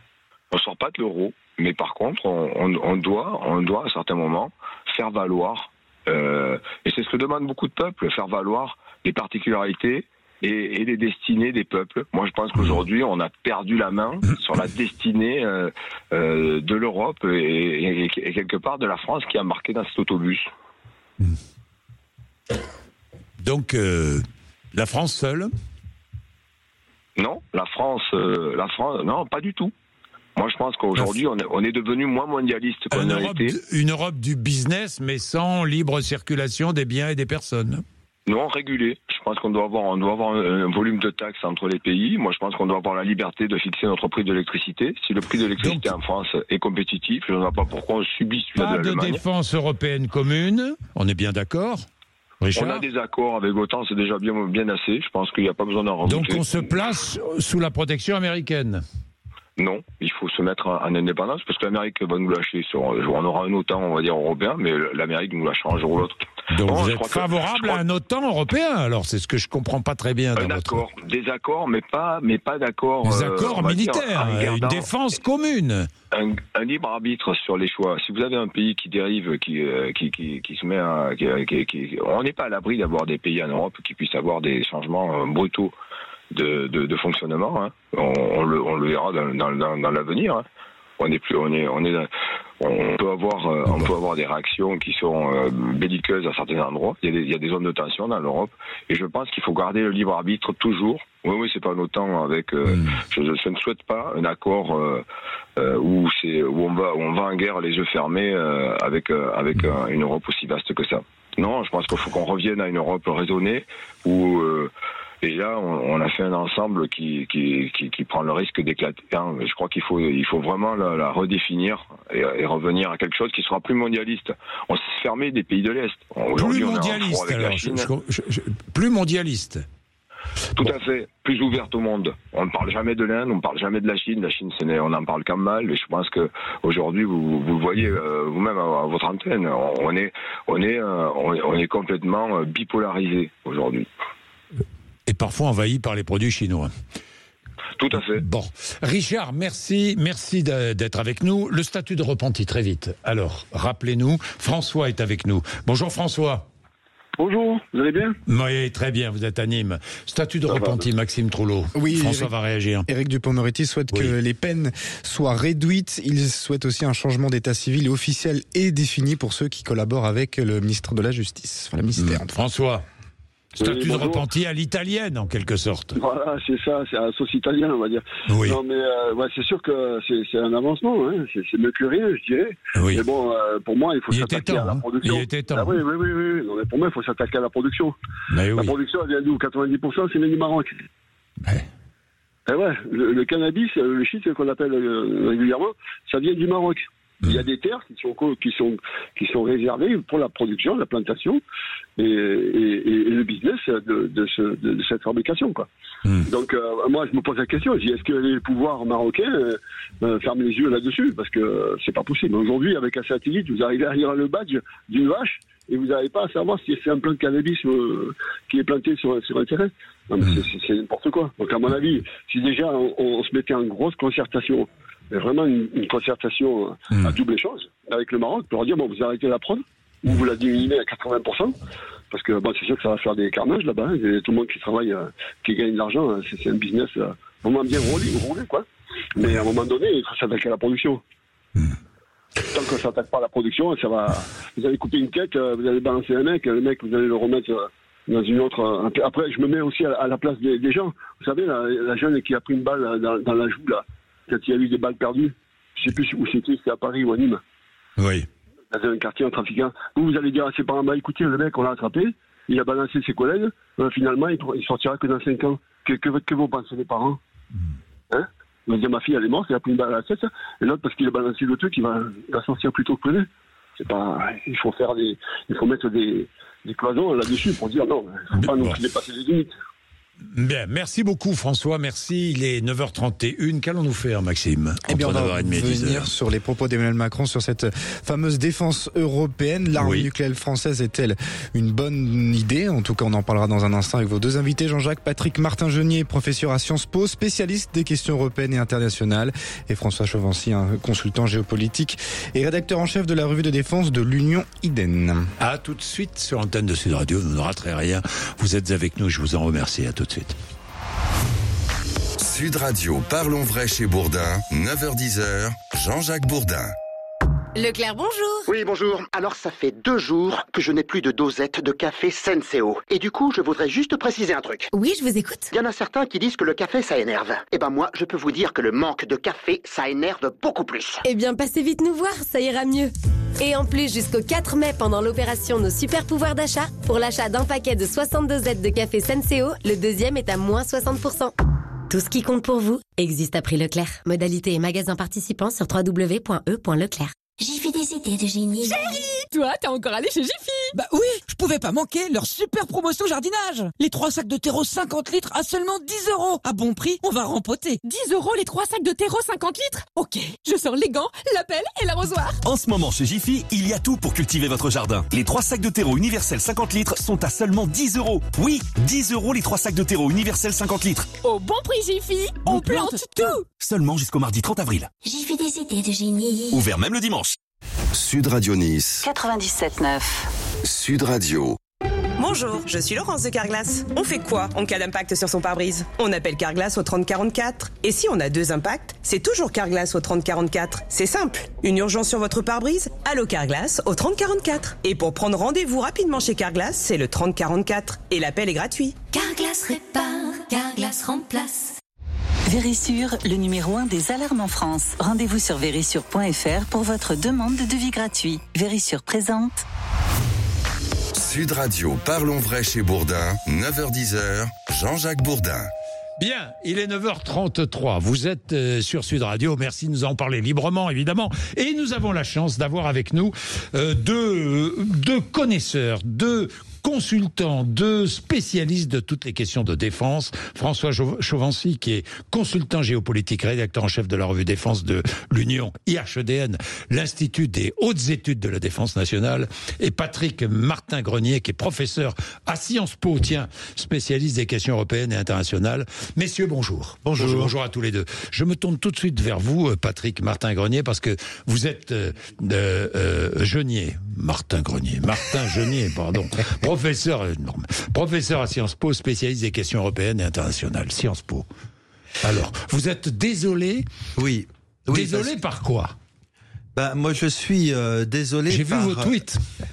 On ne sort pas de l'euro, mais par contre, on, on, on, doit, on doit, à un certain moment, faire valoir, euh, et c'est ce que demandent beaucoup de peuples, faire valoir les particularités et, et les destinées des peuples. Moi, je pense qu'aujourd'hui, on a perdu la main sur la destinée euh, euh, de l'Europe et, et, et quelque part de la France qui a embarqué dans cet autobus. Donc, euh, la France seule ? Non, la France, euh, la France, non, pas du tout. Moi, je pense qu'aujourd'hui, on est, on est devenu moins mondialiste qu'on a été. Une Europe du business, mais sans libre circulation des biens et des personnes. Non, régulé. Je pense qu'on doit avoir, on doit avoir un, un volume de taxes entre les pays. Moi, je pense qu'on doit avoir la liberté de fixer notre prix de l'électricité. Si le prix de l'électricité Donc, en France est compétitif, je ne vois pas pourquoi on subit celui-là de l'Allemagne. Pas de défense européenne commune, on est bien d'accord, Richard ? On a des accords avec l'OTAN, c'est déjà bien, bien assez. Je pense qu'il n'y a pas besoin d'en rajouter. Donc on se place sous la protection américaine ? Non, il faut se mettre en indépendance parce que l'Amérique va nous lâcher. Sur, on aura un OTAN, on va dire, européen, mais l'Amérique nous lâchera un jour ou l'autre. Donc bon, vous êtes favorable que, à un OTAN européen, alors c'est ce que je comprends pas très bien. Un dans accord, votre... des accords, mais pas, mais pas d'accords. Des accords euh, militaires, dire, une défense commune. Un, un libre arbitre sur les choix. Si vous avez un pays qui dérive, qui, euh, qui, qui, qui se met à, qui, qui, qui, on n'est pas à l'abri d'avoir des pays en Europe qui puissent avoir des changements euh, brutaux de, de, de fonctionnement. Hein. On, on, le, on le verra dans, dans, dans, dans l'avenir. Hein. On est plus, on est, on est, on peut avoir, euh, on peut avoir des réactions qui sont euh, belliqueuses à certains endroits. Il y a des, il y a des zones de tension dans l'Europe, et je pense qu'il faut garder le libre arbitre toujours. Oui, oui, c'est pas un OTAN avec. Euh, mmh. je, je ne souhaite pas un accord euh, euh, où c'est, où on va, où on va en guerre les yeux fermés euh, avec, euh, avec euh, une Europe aussi vaste que ça. Non, je pense qu'il faut qu'on revienne à une Europe raisonnée où. Euh, Et là, on, on a fait un ensemble qui, qui, qui, qui prend le risque d'éclater. Hein. Je crois qu'il faut, il faut vraiment la, la redéfinir et, et revenir à quelque chose qui sera plus mondialiste. On s'est fermé des pays de l'Est. Aujourd'hui, plus mondialiste, alors. Je, je, je, plus mondialiste. Tout bon. à fait. Plus ouverte au monde. On ne parle jamais de l'Inde, on ne parle jamais de la Chine. La Chine, c'est, on en parle quand mal. Et je pense que aujourd'hui, vous, vous le voyez euh, vous-même à, à votre antenne. On est, on est, euh, on est, on est complètement bipolarisé aujourd'hui. Et parfois envahi par les produits chinois. Tout à fait. Bon. Richard, merci, merci d'être avec nous. Le statut de repenti, très vite. Alors, rappelez-nous, François est avec nous. Bonjour François. Bonjour, vous allez bien ? Oui, très bien, vous êtes à Nîmes. Statut de Ça repenti, va. Maxime Troulot. Oui, François Eric, va réagir. Éric Dupond-Moretti souhaite oui. que les peines soient réduites. Il souhaite aussi un changement d'état civil officiel et défini pour ceux qui collaborent avec le ministre de la Justice. Enfin, le ministère. Mmh. François. Statut de repenti à l'italienne, en quelque sorte. Voilà, c'est ça, c'est la sauce italienne, on va dire. Oui. Non, mais euh, ouais, c'est sûr que c'est, c'est un avancement, hein. c'est, c'est mieux que rien, je dirais. Oui. Mais bon, euh, pour moi, il faut il s'attaquer temps, à la production. Il était temps. Ah, oui, oui, oui, oui. Non, mais pour moi, il faut s'attaquer à la production. Mais la oui. production, elle vient d'où? quatre-vingt-dix pour cent, c'est vient du Maroc. Ouais. Et ouais, le, le cannabis, le shit qu'on appelle euh, régulièrement, ça vient du Maroc. Il y a des terres qui sont qui sont qui sont réservées pour la production, la plantation et, et, et le business de, de, ce, de, de cette fabrication, quoi. Mm. Donc euh, moi je me pose la question, je dis est-ce que les pouvoirs marocains euh, euh, ferment les yeux là-dessus, parce que euh, c'est pas possible. Aujourd'hui avec un satellite, vous arrivez à lire le badge d'une vache et vous n'arrivez pas à savoir si c'est un plant de cannabis euh, qui est planté sur sur un terrain. Non, mais mm. c'est, c'est, c'est n'importe quoi. Donc à mon avis, si déjà on, on se mettait en grosse concertation. Vraiment une, une concertation mmh. à double échange avec le Maroc pour leur dire bon, vous arrêtez la prod ou vous la diminuez à quatre-vingts pour cent parce que bon, c'est sûr que ça va faire des carnages là-bas. Hein. Et tout le monde qui travaille, euh, qui gagne de l'argent, hein, c'est, c'est un business euh, vraiment bien roulé, roulé, quoi. Mais à un moment donné, il faut s'attaquer à la production. Mmh. Tant qu'on ne s'attaque pas à la production, ça va. Vous allez couper une tête, vous allez balancer un mec, le mec, vous allez le remettre euh, dans une autre. Euh, après, je me mets aussi à, à la place des, des gens. Vous savez, la, la jeune qui a pris une balle dans, dans la joue là. Quand il y a eu des balles perdues, je ne sais plus où c'était, c'était à Paris ou à Nîmes. Oui. Dans un quartier, un trafiquant. Vous, vous allez dire à ses parents, bah écoutez, le mec, on l'a attrapé, il a balancé ses collègues, euh, finalement, il, il sortira que dans cinq ans. Que, que, que vous pensez les parents mm. Hein? Ils vont dire, ma fille, elle est morte, elle a pris une balle à la tête, et l'autre, parce qu'il a balancé le truc, il va, il va sortir plus tôt que prévu. C'est pas. Il faut faire des. Il faut mettre des, des cloisons là-dessus pour dire non, il ne faut pas non plus dépasser les limites. Bien, merci beaucoup François, merci. Il est neuf heures trente et une. Qu'allons-nous faire, Maxime? Eh bien, on va revenir sur les propos d'Emmanuel Macron sur cette fameuse défense européenne. L'arme oui. nucléaire française est-elle une bonne idée? En tout cas, on en parlera dans un instant avec vos deux invités, Jean-Jacques Patrick Martin-Genier, professeur à Sciences Po, spécialiste des questions européennes et internationales, et François Chauvency, un consultant géopolitique et rédacteur en chef de la revue de défense de l'Union Iden. À tout de suite sur l'antenne de Sud Radio, nous ne raterez rien. Vous êtes avec nous, je vous en remercie. À tout de suite. Sud Radio, parlons vrai chez Bourdin, neuf heures dix, Jean-Jacques Bourdin. Leclerc, bonjour. Oui, bonjour. Alors, ça fait deux jours que je n'ai plus de dosette de café Senseo. Et du coup, je voudrais juste préciser un truc. Oui, je vous écoute. Il y en a certains qui disent que le café, ça énerve. Eh ben moi, je peux vous dire que le manque de café, ça énerve beaucoup plus. Eh bien, passez vite nous voir, ça ira mieux. Et en plus, jusqu'au quatre mai, pendant l'opération Nos Super Pouvoirs d'achat, pour l'achat d'un paquet de soixante dosettes de café Senseo, le deuxième est à moins soixante pour cent. Tout ce qui compte pour vous existe à prix Leclerc. Modalité et magasin participants sur w w w point e point leclerc. Jiffy des idées de génie. Chérie, toi, t'es encore allé chez Jiffy? Bah oui, je pouvais pas manquer leur super promotion jardinage. Les trois sacs de terreau cinquante litres à seulement dix euros. À bon prix, on va rempoter. dix euros les trois sacs de terreau cinquante litres? Ok, je sors les gants, la pelle et l'arrosoir. En ce moment, chez Jiffy, il y a tout pour cultiver votre jardin. Les trois sacs de terreau universel cinquante litres sont à seulement dix euros. Oui, dix euros les trois sacs de terreau universel cinquante litres. Au bon prix Jiffy, on, on plante, plante tout. tout. Seulement jusqu'au mardi trente avril. Jiffy des idées de génie. Ouvert même le dimanche. Sud Radio Nice. quatre-vingt-dix-sept neuf. Sud Radio. Bonjour, je suis Laurence de Carglass. On fait quoi en cas d'impact sur son pare-brise? On appelle Carglass au trente quarante-quatre. Et si on a deux impacts, c'est toujours Carglass au trente quarante-quatre. C'est simple. Une urgence sur votre pare-brise? Allô Carglass au trente quarante-quatre. Et pour prendre rendez-vous rapidement chez Carglass, c'est le trente quarante-quatre. Et l'appel est gratuit. Carglass répare, Carglass remplace. Vérissure, le numéro un des alarmes en France. Rendez-vous sur vérissure point f r pour votre demande de devis gratuit. Vérissure présente. Sud Radio, parlons vrai chez Bourdin, neuf heures dix, Jean-Jacques Bourdin. Bien, il est neuf heures trente-trois. Vous êtes euh, sur Sud Radio. Merci de nous en parler librement, évidemment. Et nous avons la chance d'avoir avec nous euh, deux, deux connaisseurs, deux consultant, deux spécialistes de toutes les questions de défense. François Chauvency, qui est consultant géopolitique, rédacteur en chef de la revue Défense de l'Union I H E D N, l'Institut des hautes études de la défense nationale, et Patrick Martin-Grenier, qui est professeur à Sciences Po, tiens, spécialiste des questions européennes et internationales. Messieurs, bonjour. Bonjour. Bonjour, bonjour à tous les deux. Je me tourne tout de suite vers vous, Patrick Martin-Grenier, parce que vous êtes euh, euh, Genier, Martin-Grenier, Martin-Genier, pardon. Professeur, euh, non, professeur à Sciences Po, spécialiste des questions européennes et internationales. Sciences Po. Alors, vous êtes désolé? Oui. oui désolé parce... par quoi? Bah, moi, je suis euh, désolé J'ai par... vu vos tweets.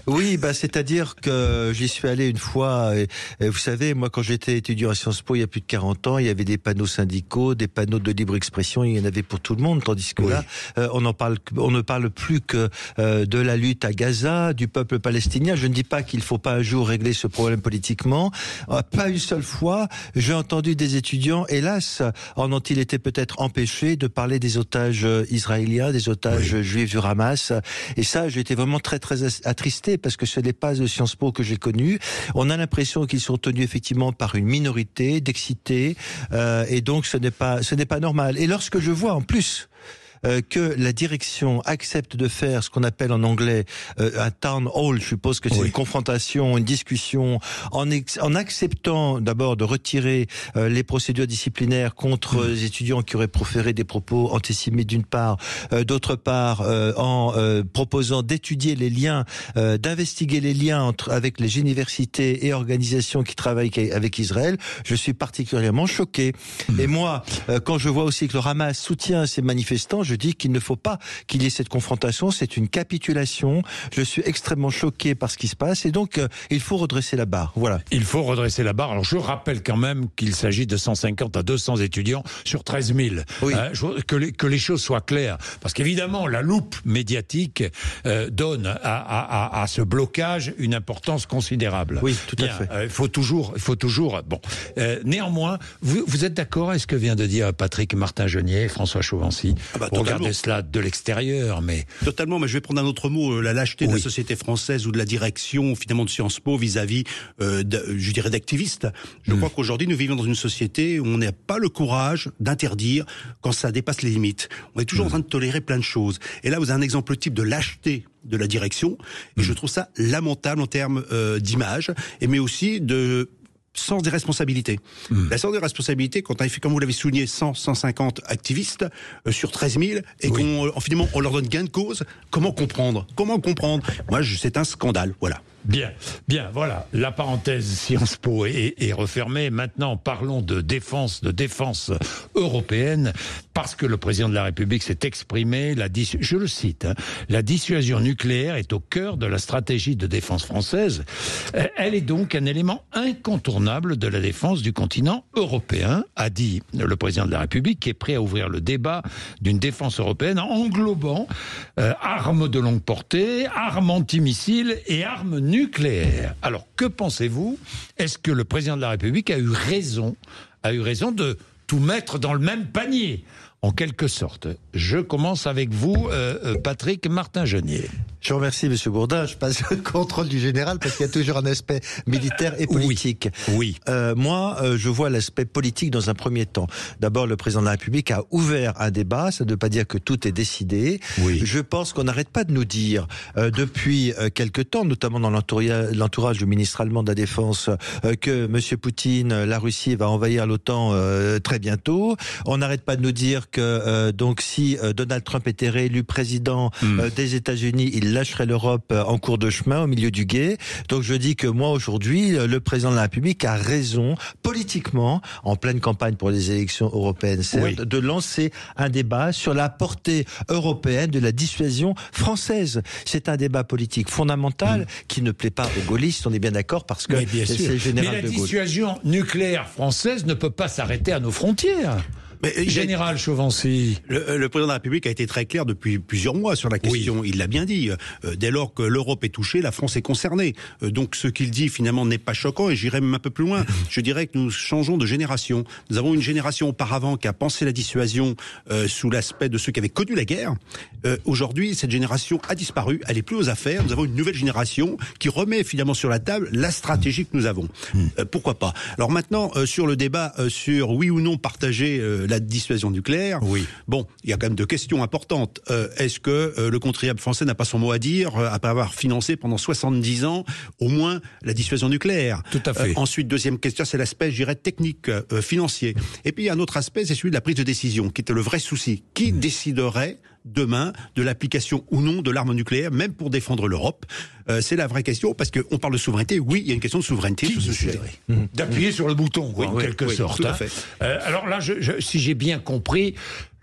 Oui, bah, c'est-à-dire que j'y suis allé une fois, et, et vous savez, moi, quand j'étais étudiant à Sciences Po, il y a plus de quarante ans, il y avait des panneaux syndicaux, des panneaux de libre expression, il y en avait pour tout le monde, tandis que oui. là, euh, on en parle, on ne parle plus que euh, de la lutte à Gaza, du peuple palestinien. Je ne dis pas qu'il faut pas un jour régler ce problème politiquement. Euh, pas une seule fois, j'ai entendu des étudiants, hélas, en ont-ils été peut-être empêchés de parler des otages israéliens, des otages oui. juifs du Hamas. Et ça, j'ai été vraiment très, très attristé, parce que ce n'est pas de Sciences Po que j'ai connu. On a l'impression qu'ils sont tenus effectivement par une minorité d'excités, euh, et donc ce n'est pas, ce n'est pas normal. Et lorsque je vois en plus Euh, que la direction accepte de faire ce qu'on appelle en anglais euh, un town hall, je suppose que c'est oui. une confrontation, une discussion, en, ex- en acceptant d'abord de retirer euh, les procédures disciplinaires contre mmh. les étudiants qui auraient proféré des propos antisémites d'une part, euh, d'autre part euh, en euh, proposant d'étudier les liens, euh, d'investiguer les liens entre, avec les universités et organisations qui travaillent avec Israël. Je suis particulièrement choqué. Mmh. Et moi, euh, quand je vois aussi que le Hamas soutient ces manifestants, je dis qu'il ne faut pas qu'il y ait cette confrontation, c'est une capitulation. Je suis extrêmement choqué par ce qui se passe, et donc euh, il faut redresser la barre. Voilà. Il faut redresser la barre. Alors je rappelle quand même qu'il s'agit de cent cinquante à deux cents étudiants sur treize mille. Oui. Euh, je, que, les, que les choses soient claires, parce qu'évidemment la loupe médiatique euh, donne à, à, à, à ce blocage une importance considérable. Oui, tout Bien, à fait. Euh, il faut toujours, il faut toujours. Bon, euh, néanmoins, vous, vous êtes d'accord avec ce que vient de dire Patrick Martin-Genier, François Chauvency? ah bah, Regardez cela de l'extérieur, mais... Totalement, mais je vais prendre un autre mot, la lâcheté oui. de la société française ou de la direction, finalement, de Sciences Po vis-à-vis, euh, de, je dirais, d'activistes. Je mmh. crois qu'aujourd'hui, nous vivons dans une société où on n'a pas le courage d'interdire quand ça dépasse les limites. On est toujours mmh. en train de tolérer plein de choses. Et là, vous avez un exemple type de lâcheté de la direction, et mmh. je trouve ça lamentable en termes euh, d'image, et mais aussi de... sens des responsabilités. Mmh. La sens des responsabilités, quand on a fait, comme vous l'avez souligné, cent, cent cinquante activistes euh, sur treize mille, et oui. qu'on, euh, finalement, on leur donne gain de cause, comment comprendre? Comment comprendre? Moi, je, c'est un scandale, voilà. Bien, bien, voilà, la parenthèse Sciences Po est, est refermée. Maintenant, parlons de défense, de défense européenne, parce que le président de la République s'est exprimé, la dissu- je le cite, hein, la dissuasion nucléaire est au cœur de la stratégie de défense française. Elle est donc un élément incontournable de la défense du continent européen, a dit le président de la République, qui est prêt à ouvrir le débat d'une défense européenne englobant euh, armes de longue portée, armes antimissiles et armes nucléaires. Nucléaire. Alors, que pensez-vous? Est-ce que le président de la République a eu raison, a eu raison de tout mettre dans le même panier, en quelque sorte? Je commence avec vous, euh, Patrick Martin-Genier. Je vous remercie, Monsieur Bourdin. Je passe le contrôle du général parce qu'il y a toujours un aspect militaire et politique. Oui. oui. Euh, moi, euh, je vois l'aspect politique dans un premier temps. D'abord, le président de la République a ouvert un débat. Ça ne veut pas dire que tout est décidé. Oui. Je pense qu'on n'arrête pas de nous dire euh, depuis euh, quelque temps, notamment dans l'entourage, l'entourage du ministre allemand de la Défense, euh, que Monsieur Poutine, la Russie va envahir l'OTAN euh, très bientôt. On n'arrête pas de nous dire que euh, donc si euh, Donald Trump était réélu président mm. euh, des États-Unis, il lâcherait l'Europe en cours de chemin, au milieu du gué. Donc je dis que moi, aujourd'hui, le président de la République a raison, politiquement, en pleine campagne pour les élections européennes, certes, oui. de lancer un débat sur la portée européenne de la dissuasion française. C'est un débat politique fondamental mmh. qui ne plaît pas aux gaullistes, on est bien d'accord, parce que c'est le général Mais la de Gaulle. dissuasion nucléaire française ne peut pas s'arrêter à nos frontières. Mais, Général Chauvency. Le, le président de la République a été très clair depuis plusieurs mois sur la question. Oui. Il l'a bien dit. Euh, dès lors que l'Europe est touchée, la France est concernée. Euh, donc ce qu'il dit finalement n'est pas choquant, et j'irai même un peu plus loin. Je dirais que nous changeons de génération. Nous avons une génération auparavant qui a pensé la dissuasion euh, sous l'aspect de ceux qui avaient connu la guerre. Euh, aujourd'hui, cette génération a disparu. Elle est plus aux affaires. Nous avons une nouvelle génération qui remet finalement sur la table la stratégie que nous avons. Euh, pourquoi pas? Alors maintenant, euh, sur le débat euh, sur oui ou non partager euh, la dissuasion nucléaire. Oui. Bon, il y a quand même deux questions importantes. Euh, est-ce que euh, le contribuable français n'a pas son mot à dire euh, après avoir financé pendant soixante-dix ans au moins la dissuasion nucléaire? Tout à fait. Euh, ensuite, deuxième question, c'est l'aspect, je dirais, technique, euh, financier. Et puis il y a un autre aspect, c'est celui de la prise de décision, qui était le vrai souci. Qui mmh. déciderait demain de l'application ou non de l'arme nucléaire, même pour défendre l'Europe? euh, C'est la vraie question, parce qu'on parle de souveraineté. Oui, il y a une question de souveraineté Qui sur ce sujet. Mmh. D'appuyer mmh. sur le bouton, quoi, oui, en oui, quelque oui, sorte. Tout à hein. fait. Euh, alors là, je, je, si j'ai bien compris, le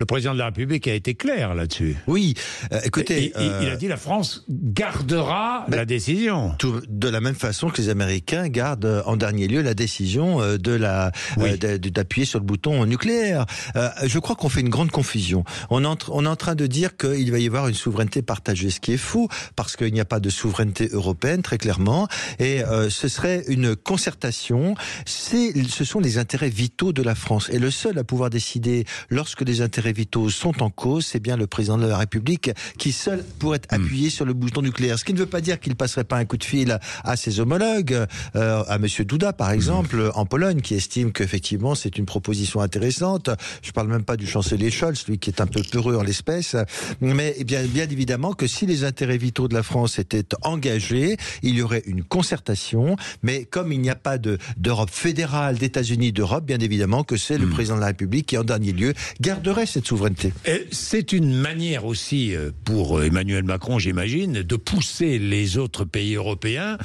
le président de la République a été clair là-dessus. Oui, euh, écoutez... Il, euh, il a dit la France gardera la décision. Tout, de la même façon que les Américains gardent en dernier lieu la décision de la oui. euh, d'appuyer sur le bouton nucléaire. Euh, je crois qu'on fait une grande confusion. On est, en, on est en train de dire qu'il va y avoir une souveraineté partagée, ce qui est fou, parce qu'il n'y a pas de souveraineté européenne, très clairement, et euh, ce serait une concertation. C'est, ce sont les intérêts vitaux de la France. Et le seul à pouvoir décider lorsque les intérêts vitaux sont en cause, c'est bien le président de la République qui seul pourrait appuyer mmh. sur le bouton nucléaire. Ce qui ne veut pas dire qu'il passerait pas un coup de fil à ses homologues, euh, à Monsieur Duda par exemple, mmh. en Pologne, qui estime qu'effectivement c'est une proposition intéressante. Je parle même pas du chancelier Scholz, lui qui est un peu peureux en l'espèce. Mais bien, bien évidemment que si les intérêts vitaux de la France étaient engagés, il y aurait une concertation. Mais comme il n'y a pas de, d'Europe fédérale, d'États-Unis, d'Europe, bien évidemment que c'est mmh. le président de la République qui, en dernier lieu, garderait cette souveraineté. Et c'est une manière aussi pour Emmanuel Macron, j'imagine, de pousser les autres pays européens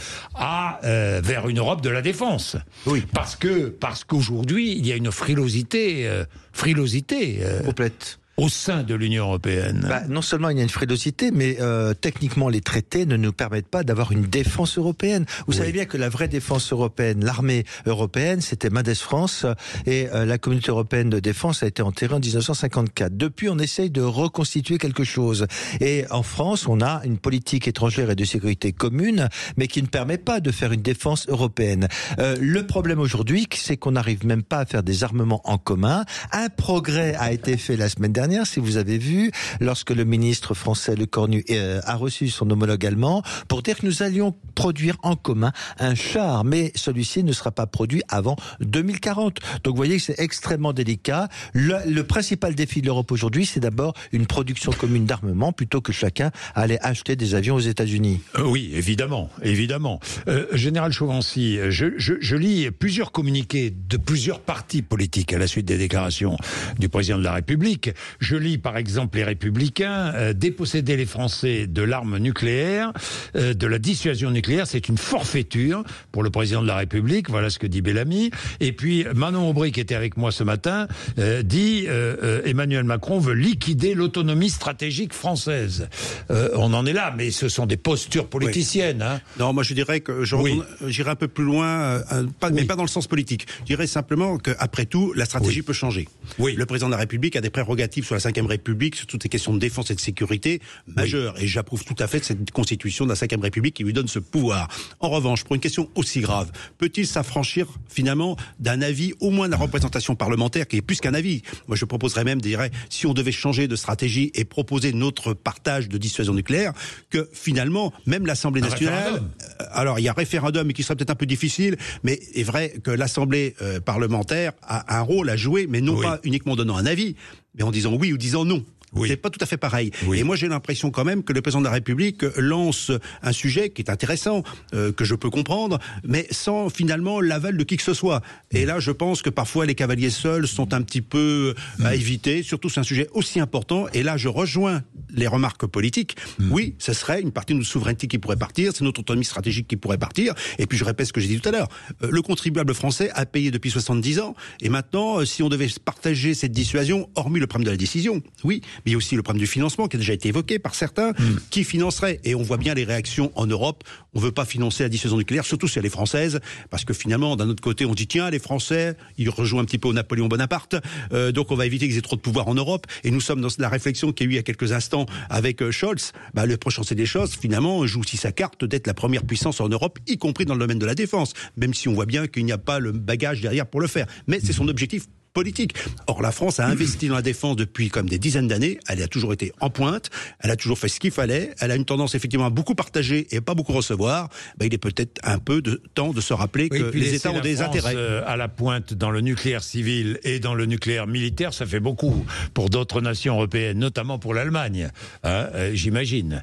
à euh, vers une Europe de la défense. Oui. Parce que parce qu'aujourd'hui il y a une frilosité, euh, frilosité euh, complète. Au sein de l'Union européenne. Bah, non seulement il y a une frilosité, mais euh, techniquement les traités ne nous permettent pas d'avoir une défense européenne. Vous oui. savez bien que la vraie défense européenne, l'armée européenne, c'était Mendes France, et euh, la communauté européenne de défense a été enterrée en dix-neuf cent cinquante-quatre. Depuis, on essaye de reconstituer quelque chose. Et en France, on a une politique étrangère et de sécurité commune, mais qui ne permet pas de faire une défense européenne. Euh, le problème aujourd'hui, c'est qu'on n'arrive même pas à faire des armements en commun. Un progrès a été fait la semaine dernière. Si vous avez vu, lorsque le ministre français Le Cornu euh, a reçu son homologue allemand pour dire que nous allions produire en commun un char, mais celui-ci ne sera pas produit avant deux mille quarante. Donc vous voyez que c'est extrêmement délicat. Le, le principal défi de l'Europe aujourd'hui, c'est d'abord une production commune d'armement plutôt que chacun aller acheter des avions aux États-Unis. Euh, oui, évidemment, évidemment. Euh, Général Chauvency, je, je, je lis plusieurs communiqués de plusieurs partis politiques à la suite des déclarations du président de la République. Je lis par exemple les Républicains, euh, déposséder les Français de l'arme nucléaire, euh, de la dissuasion nucléaire, c'est une forfaiture pour le président de la République, voilà ce que dit Bellamy. Et puis Manon Aubry, qui était avec moi ce matin, euh, dit euh, euh, Emmanuel Macron veut liquider l'autonomie stratégique française. Euh, on en est là, mais ce sont des postures politiciennes. Oui. Hein. Non, moi je dirais que je oui. j'irai un peu plus loin, euh, pas, oui. mais pas dans le sens politique. Je dirais simplement qu'après tout, la stratégie oui. peut changer. Oui. Le président de la République a des prérogatives sur la cinquième République, sur toutes les questions de défense et de sécurité majeures. Oui. Et j'approuve tout à fait cette constitution de la cinquième République qui lui donne ce pouvoir. En revanche, pour une question aussi grave, peut-il s'affranchir finalement d'un avis, au moins de la représentation parlementaire, qui est plus qu'un avis? Moi, je proposerais même, dirais, si on devait changer de stratégie et proposer notre partage de dissuasion nucléaire, que finalement, même l'Assemblée nationale... Euh, alors, il y a référendum, mais qui serait peut-être un peu difficile, mais il est vrai que l'Assemblée euh, parlementaire a un rôle à jouer, mais non oui. pas uniquement en donnant un avis, mais en disant oui ou disant non. Oui. C'est pas tout à fait pareil. Oui. Et moi, j'ai l'impression quand même que le président de la République lance un sujet qui est intéressant, euh, que je peux comprendre, mais sans finalement l'aval de qui que ce soit. Et là, je pense que parfois les cavaliers seuls sont un petit peu mmh. à éviter, surtout c'est un sujet aussi important. Et là, je rejoins les remarques politiques. Mmh. Oui, ce serait une partie de notre souveraineté qui pourrait partir, c'est notre autonomie stratégique qui pourrait partir. Et puis, je répète ce que j'ai dit tout à l'heure. Euh, le contribuable français a payé depuis soixante-dix ans. Et maintenant, euh, si on devait partager cette dissuasion, hormis le problème de la décision, oui, mais il y a aussi le problème du financement qui a déjà été évoqué par certains, mmh. qui financerait. Et on voit bien les réactions en Europe. On ne veut pas financer la dissuasion nucléaire, surtout si elle est française, parce que finalement, d'un autre côté, on dit tiens, les Français, ils rejoignent un petit peu au Napoléon Bonaparte, euh, donc on va éviter qu'ils aient trop de pouvoir en Europe. Et nous sommes dans la réflexion qu'il y a eu il y a quelques instants avec euh, Scholz. Bah, le prochain c'est des choses, finalement, joue aussi sa carte d'être la première puissance en Europe, y compris dans le domaine de la défense, même si on voit bien qu'il n'y a pas le bagage derrière pour le faire. Mais c'est son objectif politique. Or, la France a investi dans la défense depuis comme des dizaines d'années. Elle a toujours été en pointe. Elle a toujours fait ce qu'il fallait. Elle a une tendance effectivement à beaucoup partager et pas beaucoup recevoir. Ben, il est peut-être un peu de temps de se rappeler oui, que les États ont des France, intérêts. Euh, à la pointe dans le nucléaire civil et dans le nucléaire militaire, ça fait beaucoup pour d'autres nations européennes, notamment pour l'Allemagne, hein, euh, j'imagine.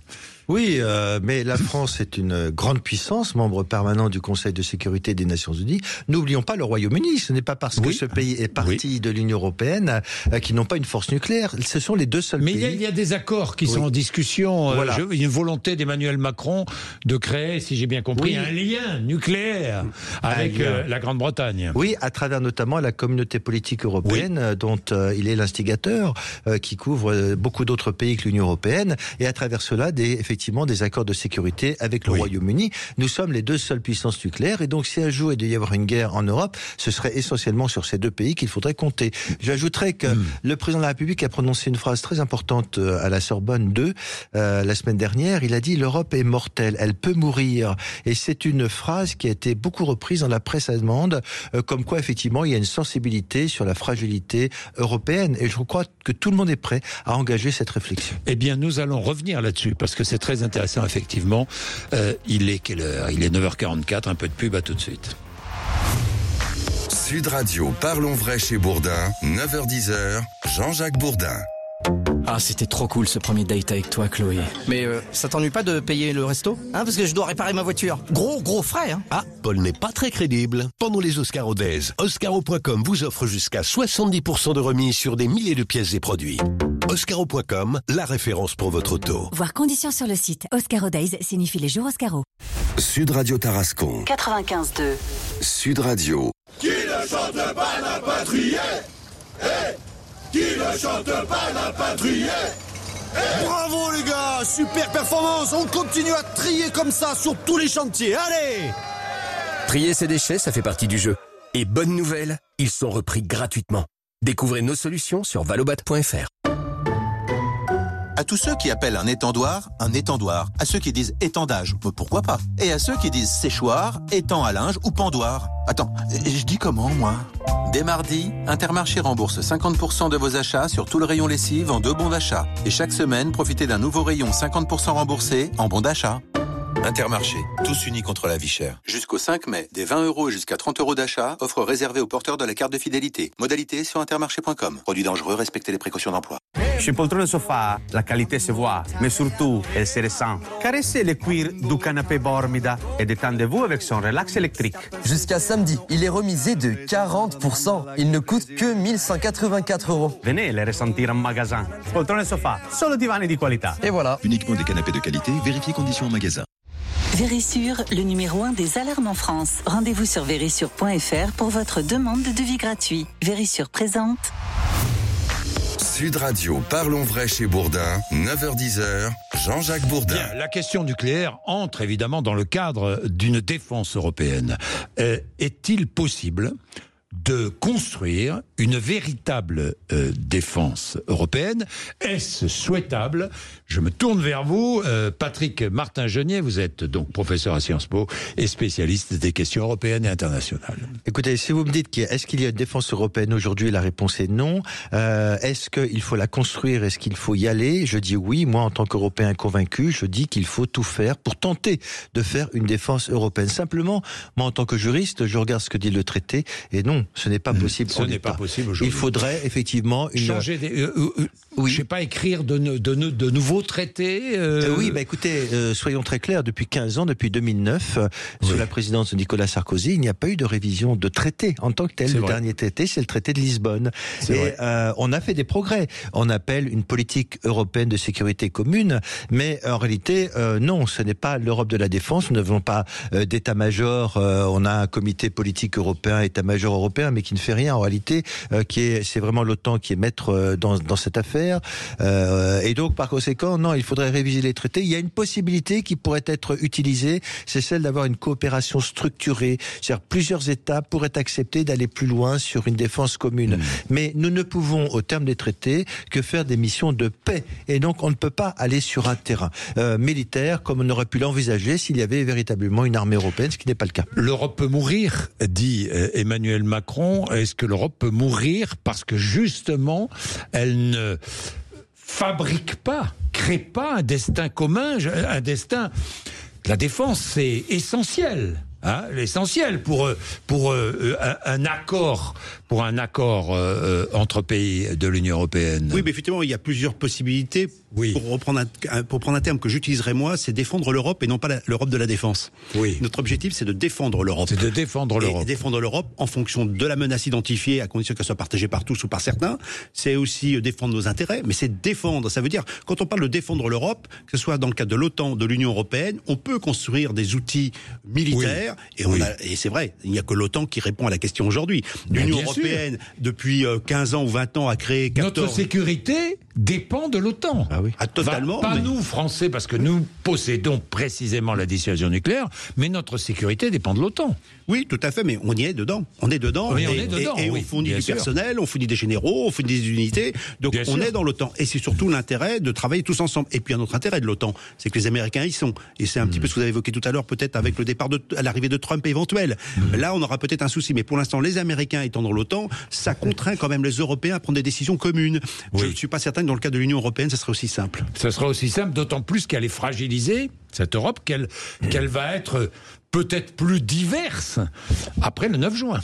Oui, euh, mais la France est une grande puissance, membre permanent du Conseil de sécurité des Nations Unies. N'oublions pas le Royaume-Uni. Ce n'est pas parce oui. que ce pays est parti oui. de l'Union européenne euh, qu'ils n'ont pas une force nucléaire. Ce sont les deux seuls mais pays. Mais il y a des accords qui oui. sont en discussion. Voilà. Euh, je, une volonté d'Emmanuel Macron de créer, si j'ai bien compris, oui. un lien nucléaire avec euh, la Grande-Bretagne. Oui, à travers notamment la communauté politique européenne, oui. dont euh, il est l'instigateur, euh, qui couvre euh, beaucoup d'autres pays que l'Union européenne, et à travers cela, des, effectivement, des accords de sécurité avec le oui. Royaume-Uni. Nous sommes les deux seules puissances nucléaires, et donc si un jour il devait y avoir une guerre en Europe, ce serait essentiellement sur ces deux pays qu'il faudrait compter. J'ajouterais que mmh. le président de la République a prononcé une phrase très importante à la Sorbonne deux euh, la semaine dernière. Il a dit « L'Europe est mortelle, elle peut mourir ». Et c'est une phrase qui a été beaucoup reprise dans la presse allemande, euh, comme quoi effectivement il y a une sensibilité sur la fragilité européenne. Et je crois que tout le monde est prêt à engager cette réflexion. Eh bien, nous allons revenir là-dessus, parce que c'est très intéressant, effectivement. Euh, il est quelle heure ? Il est neuf heures quarante-quatre, un peu de pub, à tout de suite. Sud Radio, parlons vrai chez Bourdin, neuf heures dix, Jean-Jacques Bourdin. Ah, c'était trop cool ce premier date avec toi, Chloé. Mais euh, ça t'ennuie pas de payer le resto ? Hein, parce que je dois réparer ma voiture. Gros, gros frais, hein. Ah, Paul n'est pas très crédible. Pendant les Oscaro Days, Oscaro point com vous offre jusqu'à soixante-dix pour cent de remise sur des milliers de pièces et produits. Oscaro point com, la référence pour votre auto. Voir conditions sur le site. Oscaro Days signifie les jours Oscaro. Sud Radio Tarascon. quatre-vingt-quinze deux. Sud Radio. Qui ne chante pas n'a pas trié. Hey, qui ne chante pas n'a pas trié. Hey. Bravo les gars, super performance. On continue à trier comme ça sur tous les chantiers. Allez. Trier ses déchets, ça fait partie du jeu. Et bonne nouvelle, ils sont repris gratuitement. Découvrez nos solutions sur valobat point f r. À tous ceux qui appellent un étendoir, un étendoir. À ceux qui disent étendage, pourquoi pas. Et à ceux qui disent séchoir, étang à linge ou pendoir. Attends, je dis comment, moi ? Dès mardi, Intermarché rembourse cinquante pour cent de vos achats sur tout le rayon lessive en deux bons d'achat. Et chaque semaine, profitez d'un nouveau rayon cinquante pour cent remboursé en bons d'achat. Intermarché, tous unis contre la vie chère. Jusqu'au cinq mai, des vingt euros et jusqu'à trente euros d'achat, offre réservée aux porteurs de la carte de fidélité. Modalité sur intermarché point com. Produit dangereux, respectez les précautions d'emploi. Chez Poltrone Sofa, la qualité se voit, mais surtout, elle se ressent. Caressez le cuir du canapé Bormida et détendez-vous avec son relax électrique. Jusqu'à samedi, il est remisé de quarante pour cent. Il ne coûte que mille cent quatre-vingt-quatre euros. Venez les ressentir en magasin. Poltrone Sofa, solo divani di qualità. Et voilà. Uniquement des canapés de qualité, vérifiez conditions en magasin. Vérissure, le numéro un des alarmes en France. Rendez-vous sur vérissure point f r pour votre demande de devis gratuit. Vérissure présente. Sud Radio, parlons vrai chez Bourdin, neuf heures dix, Jean-Jacques Bourdin. Bien, la question nucléaire entre évidemment dans le cadre d'une défense européenne. Euh, est-il possible de construire une véritable euh, défense européenne? Est-ce souhaitable? Je me tourne vers vous, euh, Patrick Martin-Genier, vous êtes donc professeur à Sciences Po et spécialiste des questions européennes et internationales. Écoutez, si vous me dites qu'il y a, est-ce qu'il y a une défense européenne aujourd'hui, la réponse est non. Euh, est-ce qu'il faut la construire? Est-ce qu'il faut y aller? Je dis oui. Moi, en tant qu'Européen convaincu, je dis qu'il faut tout faire pour tenter de faire une défense européenne. Simplement, moi, en tant que juriste, je regarde ce que dit le traité et non, ce n'est pas possible. Ce n'est pas possible aujourd'hui. Il faudrait effectivement une... changer des, euh, euh, oui. je sais pas, écrire de, de, de, de nouveaux traités. Euh... Euh, oui, bah écoutez, euh, soyons très clairs. Depuis quinze ans, depuis deux mille neuf, euh, oui. sous la présidence de Nicolas Sarkozy, il n'y a pas eu de révision de traité en tant que tel. C'est le vrai. Dernier traité, c'est le traité de Lisbonne. C'est et euh, on a fait des progrès. On appelle une politique européenne de sécurité commune, mais en réalité, euh, non, ce n'est pas l'Europe de la défense. Nous n'avons pas euh, d'état-major. Euh, on a un comité politique européen, état-major européen, mais qui ne fait rien en réalité. Euh, qui est, c'est vraiment l'OTAN qui est maître euh, dans, dans cette affaire. Euh, et donc, par conséquent, non, il faudrait réviser les traités. Il y a une possibilité qui pourrait être utilisée, c'est celle d'avoir une coopération structurée. C'est-à-dire plusieurs États pourraient accepter d'aller plus loin sur une défense commune. Mmh. Mais nous ne pouvons, au terme des traités, que faire des missions de paix. Et donc, on ne peut pas aller sur un terrain euh, militaire comme on aurait pu l'envisager s'il y avait véritablement une armée européenne, ce qui n'est pas le cas. L'Europe peut mourir, dit Emmanuel Macron. Est-ce que l'Europe peut mourir parce que justement, elle ne fabrique pas, crée pas un destin commun, un destin... La défense, c'est essentiel. Hein, l'essentiel pour pour euh, un, un accord pour un accord euh, entre pays de l'Union européenne. Oui, mais effectivement, il y a plusieurs possibilités. Oui. Pour reprendre un, pour prendre un terme que j'utiliserai moi, c'est défendre l'Europe et non pas la, l'Europe de la défense. Oui. Notre objectif, c'est de défendre l'Europe. C'est de défendre l'Europe. Et défendre l'Europe en fonction de la menace identifiée, à condition qu'elle soit partagée par tous ou par certains. C'est aussi défendre nos intérêts, mais c'est défendre. Ça veut dire, quand on parle de défendre l'Europe, que ce soit dans le cadre de l'OTAN, de l'Union européenne, on peut construire des outils militaires. Oui. Et, on oui. a, et c'est vrai, il n'y a que l'OTAN qui répond à la question aujourd'hui. L'Union européenne, sûr. depuis quinze ans ou vingt ans, a créé quatorze... Notre sécurité dépend de l'OTAN. Ah oui. Ah, totalement. Pas mais... nous, Français, parce que nous possédons précisément la dissuasion nucléaire, mais notre sécurité dépend de l'OTAN. Oui, tout à fait, mais on y est dedans. On est dedans. Oui, et, on est dedans. Et, et oui, on fournit du sûr. personnel, on fournit des généraux, on fournit des unités. Donc bien on sûr. est dans l'OTAN. Et c'est surtout l'intérêt de travailler tous ensemble. Et puis un autre intérêt de l'OTAN, c'est que les Américains y sont. Et c'est un mmh. petit peu ce que vous avez évoqué tout à l'heure, peut-être avec le départ de, à l'arrivée de Trump éventuel. Mmh. Là, on aura peut-être un souci. Mais pour l'instant, les Américains étant dans l'OTAN, ça contraint quand même les Européens à prendre des décisions communes. Oui. Je ne suis pas certain que dans le cas de l'Union européenne, ça serait aussi simple. Ça sera aussi simple, d'autant plus qu'elle est fragilisée, cette Europe, qu'elle, qu'elle va être peut-être plus diverse après le neuf juin.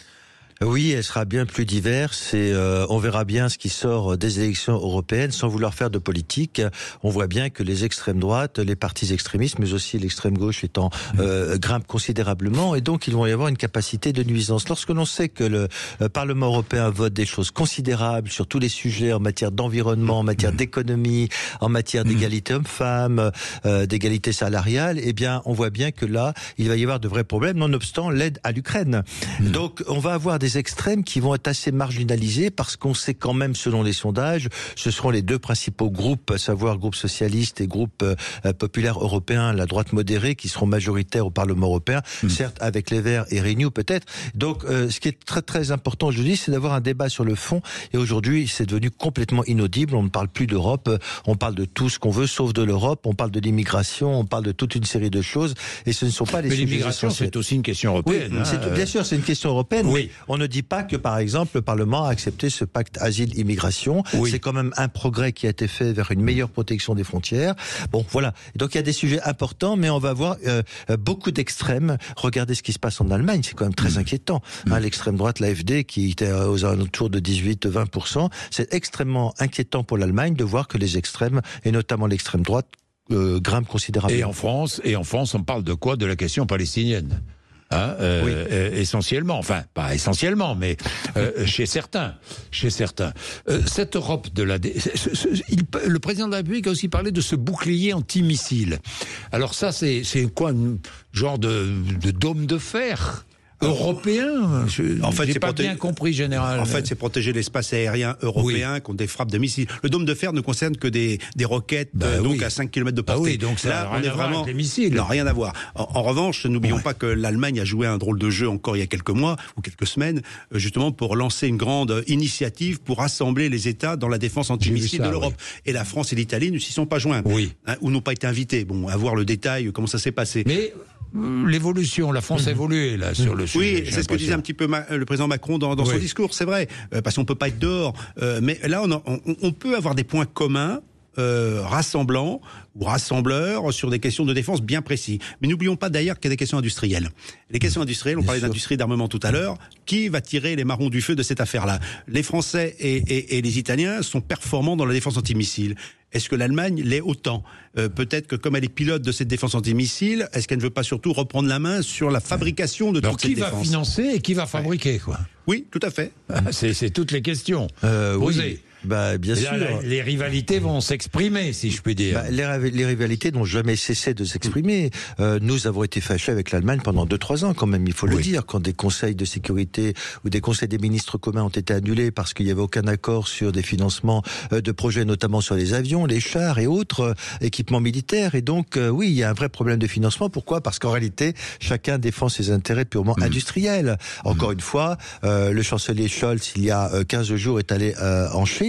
Oui, elle sera bien plus diverse et euh, on verra bien ce qui sort des élections européennes. Sans vouloir faire de politique, on voit bien que les extrêmes droites, les partis extrémistes, mais aussi l'extrême gauche étant euh, grimpent considérablement et donc ils vont y avoir une capacité de nuisance. Lorsque l'on sait que le euh, Parlement européen vote des choses considérables sur tous les sujets en matière d'environnement, en matière d'économie, en matière d'égalité hommes-femmes, euh, d'égalité salariale, eh bien on voit bien que là, il va y avoir de vrais problèmes, nonobstant l'aide à l'Ukraine. Mmh. Donc on va avoir des extrêmes qui vont être assez marginalisés parce qu'on sait quand même, selon les sondages, ce seront les deux principaux groupes, à savoir groupe socialiste et groupe euh, populaire européen, la droite modérée, qui seront majoritaires au Parlement européen, mmh. certes avec les Verts et Renew peut-être. Donc euh, ce qui est très très important aujourd'hui, c'est d'avoir un débat sur le fond et aujourd'hui c'est devenu complètement inaudible, on ne parle plus d'Europe, on parle de tout ce qu'on veut sauf de l'Europe, on parle de l'immigration, on parle de toute une série de choses et ce ne sont pas les Mais sujets l'immigration essentiels. C'est aussi une question européenne. Oui, hein, c'est, euh... bien sûr c'est une question européenne, oui. mais on ne dit pas que, par exemple, le Parlement a accepté ce pacte asile-immigration. Oui. C'est quand même un progrès qui a été fait vers une meilleure protection des frontières. Bon, voilà. Donc, il y a des sujets importants, mais on va voir euh, beaucoup d'extrêmes. Regardez ce qui se passe en Allemagne, c'est quand même très inquiétant. Mmh. Hein, l'extrême droite, l'A F D, qui était aux alentours de dix-huit à vingt pour cent, c'est extrêmement inquiétant pour l'Allemagne de voir que les extrêmes, et notamment l'extrême droite, euh, grimpent considérablement. Et en France, et en France, on parle de quoi? De la question palestinienne. Hein, euh, oui. euh, essentiellement, enfin pas essentiellement, mais euh, chez certains, chez certains. Euh, cette Europe de la, dé... ce, ce, il, le président de la République a aussi parlé de ce bouclier antimissile. Alors ça, c'est c'est quoi, un genre de, de dôme de fer européen? Je, en fait, j'ai pas proté... bien compris, général. En fait, c'est protéger l'espace aérien européen oui. contre des frappes de missiles. Le dôme de fer ne concerne que des, des roquettes bah, euh, donc oui. à cinq kilomètres de portée. Ah oui, donc ça là, on est vraiment avec les missiles. Non, rien à voir. En, en revanche, n'oublions ouais. pas que l'Allemagne a joué un drôle de jeu encore il y a quelques mois ou quelques semaines, justement pour lancer une grande initiative pour rassembler les États dans la défense antimissile ça, de l'Europe. Oui. Et la France et l'Italie ne s'y sont pas joints, oui. hein, ou n'ont pas été invités. Bon, à voir le détail, comment ça s'est passé. Mais l'évolution, la France a évolué là sur le sujet. Oui, c'est ce que disait un petit peu ma, le président Macron dans, dans oui. son discours, c'est vrai, euh, parce qu'on peut pas être dehors. Euh, mais là, on, a, on, on peut avoir des points communs. Euh, rassemblants ou rassembleurs sur des questions de défense bien précis. Mais n'oublions pas d'ailleurs qu'il y a des questions industrielles. Les questions industrielles, on bien parlait sûr. d'industrie d'armement tout à l'heure, qui va tirer les marrons du feu de cette affaire-là? Les Français et, et, et les Italiens sont performants dans la défense antimissile. Est-ce que l'Allemagne l'est autant? euh, Peut-être que comme elle est pilote de cette défense antimissile, est-ce qu'elle ne veut pas surtout reprendre la main sur la fabrication de Alors toute cette défense? Qui va financer et qui va fabriquer, quoi? Oui, tout à fait. c'est, c'est toutes les questions euh, posées. Oui. Bah, bien sûr. Là, les rivalités vont s'exprimer, si je puis dire. Bah, les, les rivalités n'ont jamais cessé de s'exprimer. Euh, nous avons été fâchés avec l'Allemagne pendant deux, trois ans, quand même, il faut oui. le dire, quand des conseils de sécurité ou des conseils des ministres communs ont été annulés parce qu'il n'y avait aucun accord sur des financements de projets, notamment sur les avions, les chars et autres euh, équipements militaires. Et donc, euh, oui, il y a un vrai problème de financement. Pourquoi? Parce qu'en réalité, chacun défend ses intérêts purement mmh. industriels. Encore mmh. une fois, euh, le chancelier Scholz, il y a quinze jours, est allé euh, en Chine.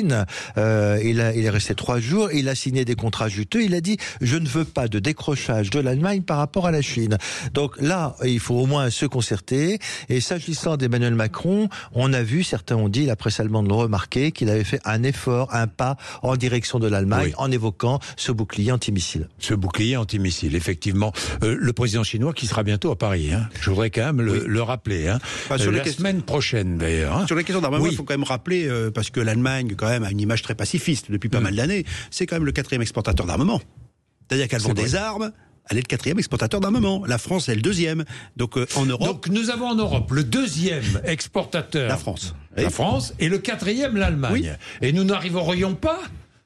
Chine. Euh, il, a, il est resté trois jours. Il a signé des contrats juteux. Il a dit je ne veux pas de décrochage de l'Allemagne par rapport à la Chine. Donc là, il faut au moins se concerter. Et s'agissant d'Emmanuel Macron, on a vu, certains ont dit, la presse allemande l'a remarqué, qu'il avait fait un effort, un pas en direction de l'Allemagne, oui. en évoquant ce bouclier antimissile. Ce bouclier antimissile, effectivement. Euh, le président chinois qui sera bientôt à Paris. Hein. Je voudrais quand même le, oui. le rappeler. Hein. Enfin, sur euh, la question... semaine prochaine, d'ailleurs. Hein. Sur la question d'armement, oui. il faut quand même rappeler, euh, parce que l'Allemagne, quand même, a une image très pacifiste depuis pas mmh. mal d'années. C'est quand même le quatrième exportateur d'armement. C'est-à-dire qu'elle vend des armes. Elle est le quatrième exportateur d'armement. La France est le deuxième. Donc euh, en Europe. Donc nous avons en Europe le deuxième exportateur. La France. La France et le quatrième l'Allemagne. Oui. Et nous n'arriverions pas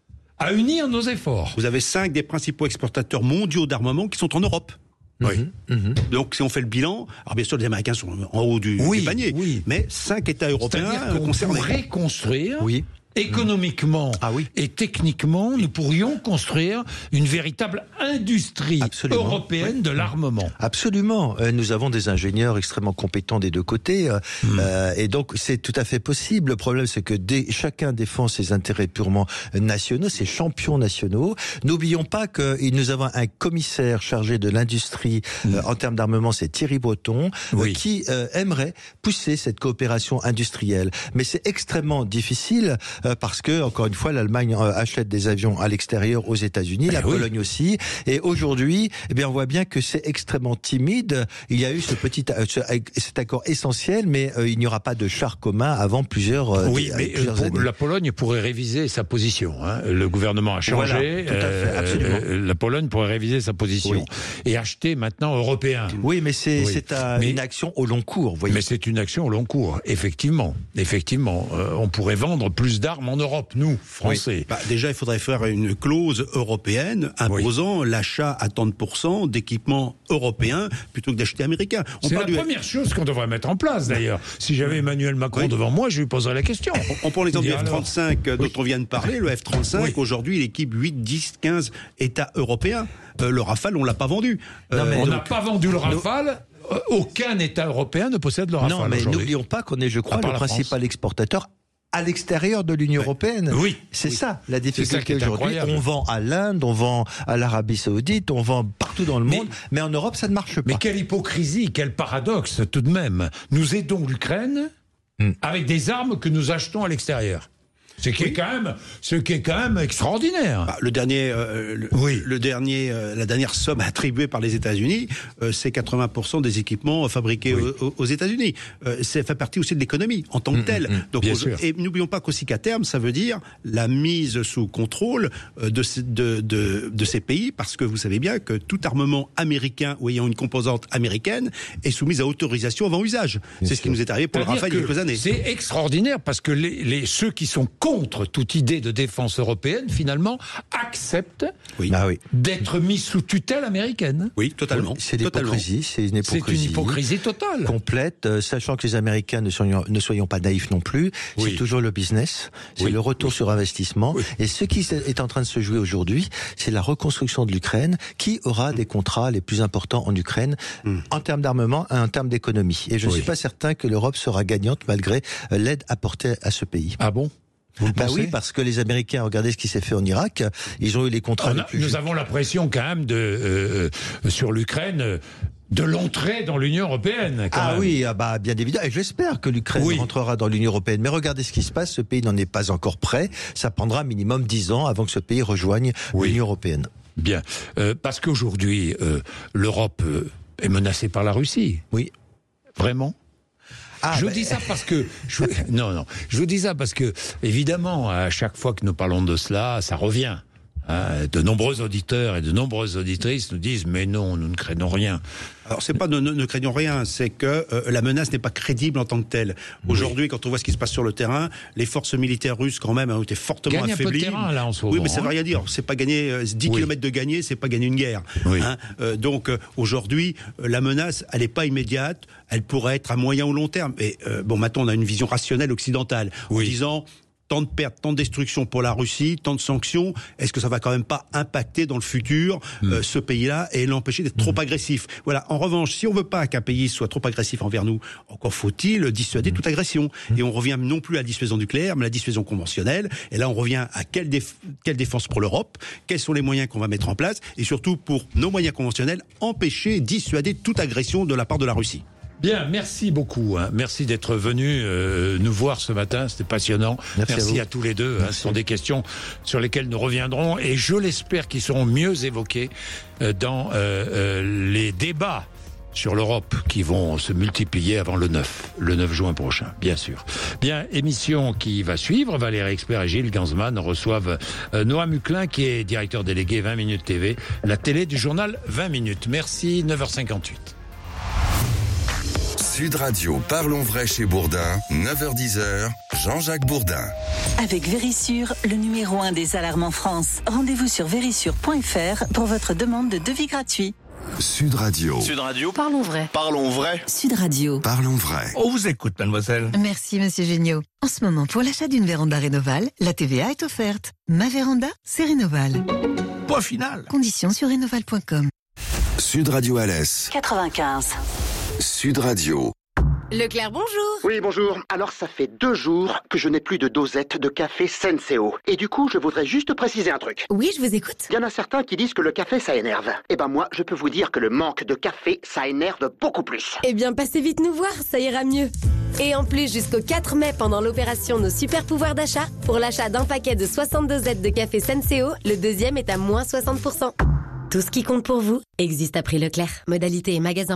à unir nos efforts. Vous avez cinq des principaux exportateurs mondiaux d'armement qui sont en Europe. Oui. Mmh. Donc si on fait le bilan, alors bien sûr les Américains sont en haut du, oui, du panier, oui. mais cinq États européens C'est-à-dire qu'on concernés. pourrait construire. Oui. Économiquement ah oui. et techniquement, nous pourrions construire une véritable industrie Absolument. européenne oui. de l'armement. Absolument. Euh, nous avons des ingénieurs extrêmement compétents des deux côtés, euh, mmh. euh, et donc c'est tout à fait possible. Le problème, c'est que dès, chacun défend ses intérêts purement nationaux, ses champions nationaux. N'oublions pas que nous avons un commissaire chargé de l'industrie mmh. euh, en termes d'armement, c'est Thierry Breton, oui. euh, qui euh, aimerait pousser cette coopération industrielle. Mais c'est extrêmement difficile. Parce que, encore une fois, l'Allemagne achète des avions à l'extérieur aux États-Unis, la oui. Pologne aussi. Et aujourd'hui, eh bien, on voit bien que c'est extrêmement timide. Il y a eu ce petit, ce, cet accord essentiel, mais euh, il n'y aura pas de char commun avant plusieurs, euh, oui, mais plusieurs années. La Pologne pourrait réviser sa position. Hein. Le gouvernement a changé. Voilà, tout à fait, absolument. Euh, la Pologne pourrait réviser sa position oui. et acheter maintenant européen. Oui, mais c'est, oui. c'est un, mais, une action au long cours. Voyez. Mais c'est une action au long cours, effectivement. Effectivement, euh, on pourrait vendre plus d'armes en Europe, nous, Français. Oui. Bah, déjà, il faudrait faire une clause européenne imposant oui. l'achat à tant de pourcents d'équipements européens plutôt que d'acheter américains. On C'est la du... première chose qu'on devrait mettre en place, d'ailleurs. Si j'avais Emmanuel Macron oui. devant moi, je lui poserais la question. On, on prend l'exemple du F trente-cinq dont oui. on vient de parler. Le F trente-cinq, oui. aujourd'hui, il équipe huit, dix, quinze États européens. Euh, le Rafale, on l'a pas vendu. Non, euh, on n'a donc... pas vendu le Rafale. Nous... Aucun État européen ne possède le Rafale. Non, mais n'oublions pas qu'on est, je crois, le principal France. exportateur à l'extérieur de l'Union européenne. Oui. C'est oui. ça, la difficulté ça aujourd'hui. On vend à l'Inde, on vend à l'Arabie Saoudite, on vend partout dans le mais, monde, mais en Europe, ça ne marche pas. Mais quelle hypocrisie, quel paradoxe, tout de même. Nous aidons l'Ukraine hmm. avec des armes que nous achetons à l'extérieur. Ce qui, oui. est quand même, ce qui est quand même extraordinaire. Bah, le dernier, euh, le, oui. le dernier, euh, la dernière somme attribuée par les États-Unis, euh, c'est quatre-vingts pour cent des équipements fabriqués oui. aux, aux États-Unis. Euh, ça fait partie aussi de l'économie en tant que telle. Mmh, mmh, Donc, bien aux, sûr. Et n'oublions pas qu'aussi qu'à terme, ça veut dire la mise sous contrôle de, de, de, de ces pays, parce que vous savez bien que tout armement américain ou ayant une composante américaine est soumise à autorisation avant usage. Bien c'est sûr. Ce qui nous est arrivé pour C'est-à-dire le Rafale il y a quelques années. C'est extraordinaire parce que les, les ceux qui sont contre toute idée de défense européenne, finalement, acceptent oui. Ah oui. d'être mis sous tutelle américaine. Oui, totalement. Oui, c'est l'hypocrisie, c'est une hypocrisie. C'est une hypocrisie totale. Complète, euh, sachant que les Américains ne soyons, ne soyons pas naïfs non plus, oui. c'est toujours le business, c'est oui. le retour oui. sur investissement. Oui. Et ce qui est en train de se jouer aujourd'hui, c'est la reconstruction de l'Ukraine, qui aura mmh. des contrats les plus importants en Ukraine, mmh. en termes d'armement et en termes d'économie. Et je ne oui. suis pas certain que l'Europe sera gagnante malgré l'aide apportée à ce pays. Ah bon ? Bah oui, parce que les Américains, regardez ce qui s'est fait en Irak, ils ont eu les contrats a, les plus... Nous avons la pression quand même de, euh, sur l'Ukraine de l'entrée dans l'Union européenne. Quand ah même. oui, ah bah bien évidemment. Et j'espère que l'Ukraine oui. rentrera dans l'Union européenne. Mais regardez ce qui se passe, ce pays n'en est pas encore prêt. Ça prendra minimum dix ans avant que ce pays rejoigne oui. l'Union européenne. Bien, euh, parce qu'aujourd'hui, euh, l'Europe euh, est menacée par la Russie. Oui. Vraiment ? Ah, je bah... vous dis ça parce que je... non non, je vous dis ça parce que évidemment à chaque fois que nous parlons de cela, ça revient. Hein, de nombreux auditeurs et de nombreuses auditrices nous disent mais non, nous ne craignons rien. Alors c'est pas ne, ne, ne craignons rien, c'est que euh, la menace n'est pas crédible en tant que telle. Aujourd'hui, oui. quand on voit ce qui se passe sur le terrain, les forces militaires russes quand même ont été fortement Gagne affaiblies. Un peu de terrain, là, en ce moment, oui, mais ça veut rien dire. C'est pas gagner euh, dix oui. kilomètres de gagner, c'est pas gagner une guerre. Oui. Hein euh, donc euh, aujourd'hui, euh, la menace, elle n'est pas immédiate. Elle pourrait être à moyen ou long terme. Et euh, bon, maintenant on a une vision rationnelle occidentale oui. en disant tant de pertes, tant de destruction pour la Russie, tant de sanctions, est-ce que ça va quand même pas impacter dans le futur mmh. euh, ce pays-là et l'empêcher d'être mmh. trop agressif? Voilà. En revanche, si on veut pas qu'un pays soit trop agressif envers nous, encore faut-il dissuader mmh. toute agression. Mmh. Et on revient non plus à la dissuasion nucléaire, mais à la dissuasion conventionnelle. Et là, on revient à quelle, déf- quelle défense pour l'Europe? Quels sont les moyens qu'on va mettre en place? Et surtout, pour nos moyens conventionnels, empêcher, dissuader toute agression de la part de la Russie. Bien, merci beaucoup. Hein. Merci d'être venu euh, nous voir ce matin. C'était passionnant. Merci, merci à, à tous les deux. Hein. Ce sont des questions sur lesquelles nous reviendrons et je l'espère qu'ils seront mieux évoquées euh, dans euh, euh, les débats sur l'Europe qui vont se multiplier avant le neuf, le neuf juin prochain, bien sûr. Bien, émission qui va suivre. Valérie Expert et Gilles Gansman reçoivent euh, Noah Muclin qui est directeur délégué vingt minutes T V, la télé du journal vingt minutes. Merci, neuf heures cinquante-huit. Sud Radio, parlons vrai chez Bourdin, neuf heures dix, Jean-Jacques Bourdin. Avec Vérissure, le numéro un des alarmes en France. Rendez-vous sur vérissure point f r pour votre demande de devis gratuit. Sud Radio. Sud Radio. Parlons vrai. Parlons vrai. Sud Radio. Parlons vrai. On vous écoute, mademoiselle. Merci, monsieur Géniaud. En ce moment, pour l'achat d'une véranda Rénoval, la T V A est offerte. Ma véranda, c'est Rénoval. Point final. Conditions sur rénoval point com. Sud Radio Alès. quatre-vingt-quinze. Sud Radio. Leclerc, bonjour. Oui, bonjour. Alors, ça fait deux jours que je n'ai plus de dosette de café Senseo. Et du coup, je voudrais juste préciser un truc. Oui, je vous écoute. Il y en a certains qui disent que le café, ça énerve. Eh ben moi, je peux vous dire que le manque de café, ça énerve beaucoup plus. Eh bien, passez vite nous voir, ça ira mieux. Et en plus, jusqu'au quatre mai, pendant l'opération Nos Super Pouvoirs d'achat, pour l'achat d'un paquet de soixante dosettes de café Senseo, le deuxième est à moins soixante pour cent. Tout ce qui compte pour vous existe à prix Leclerc. Modalité et magasin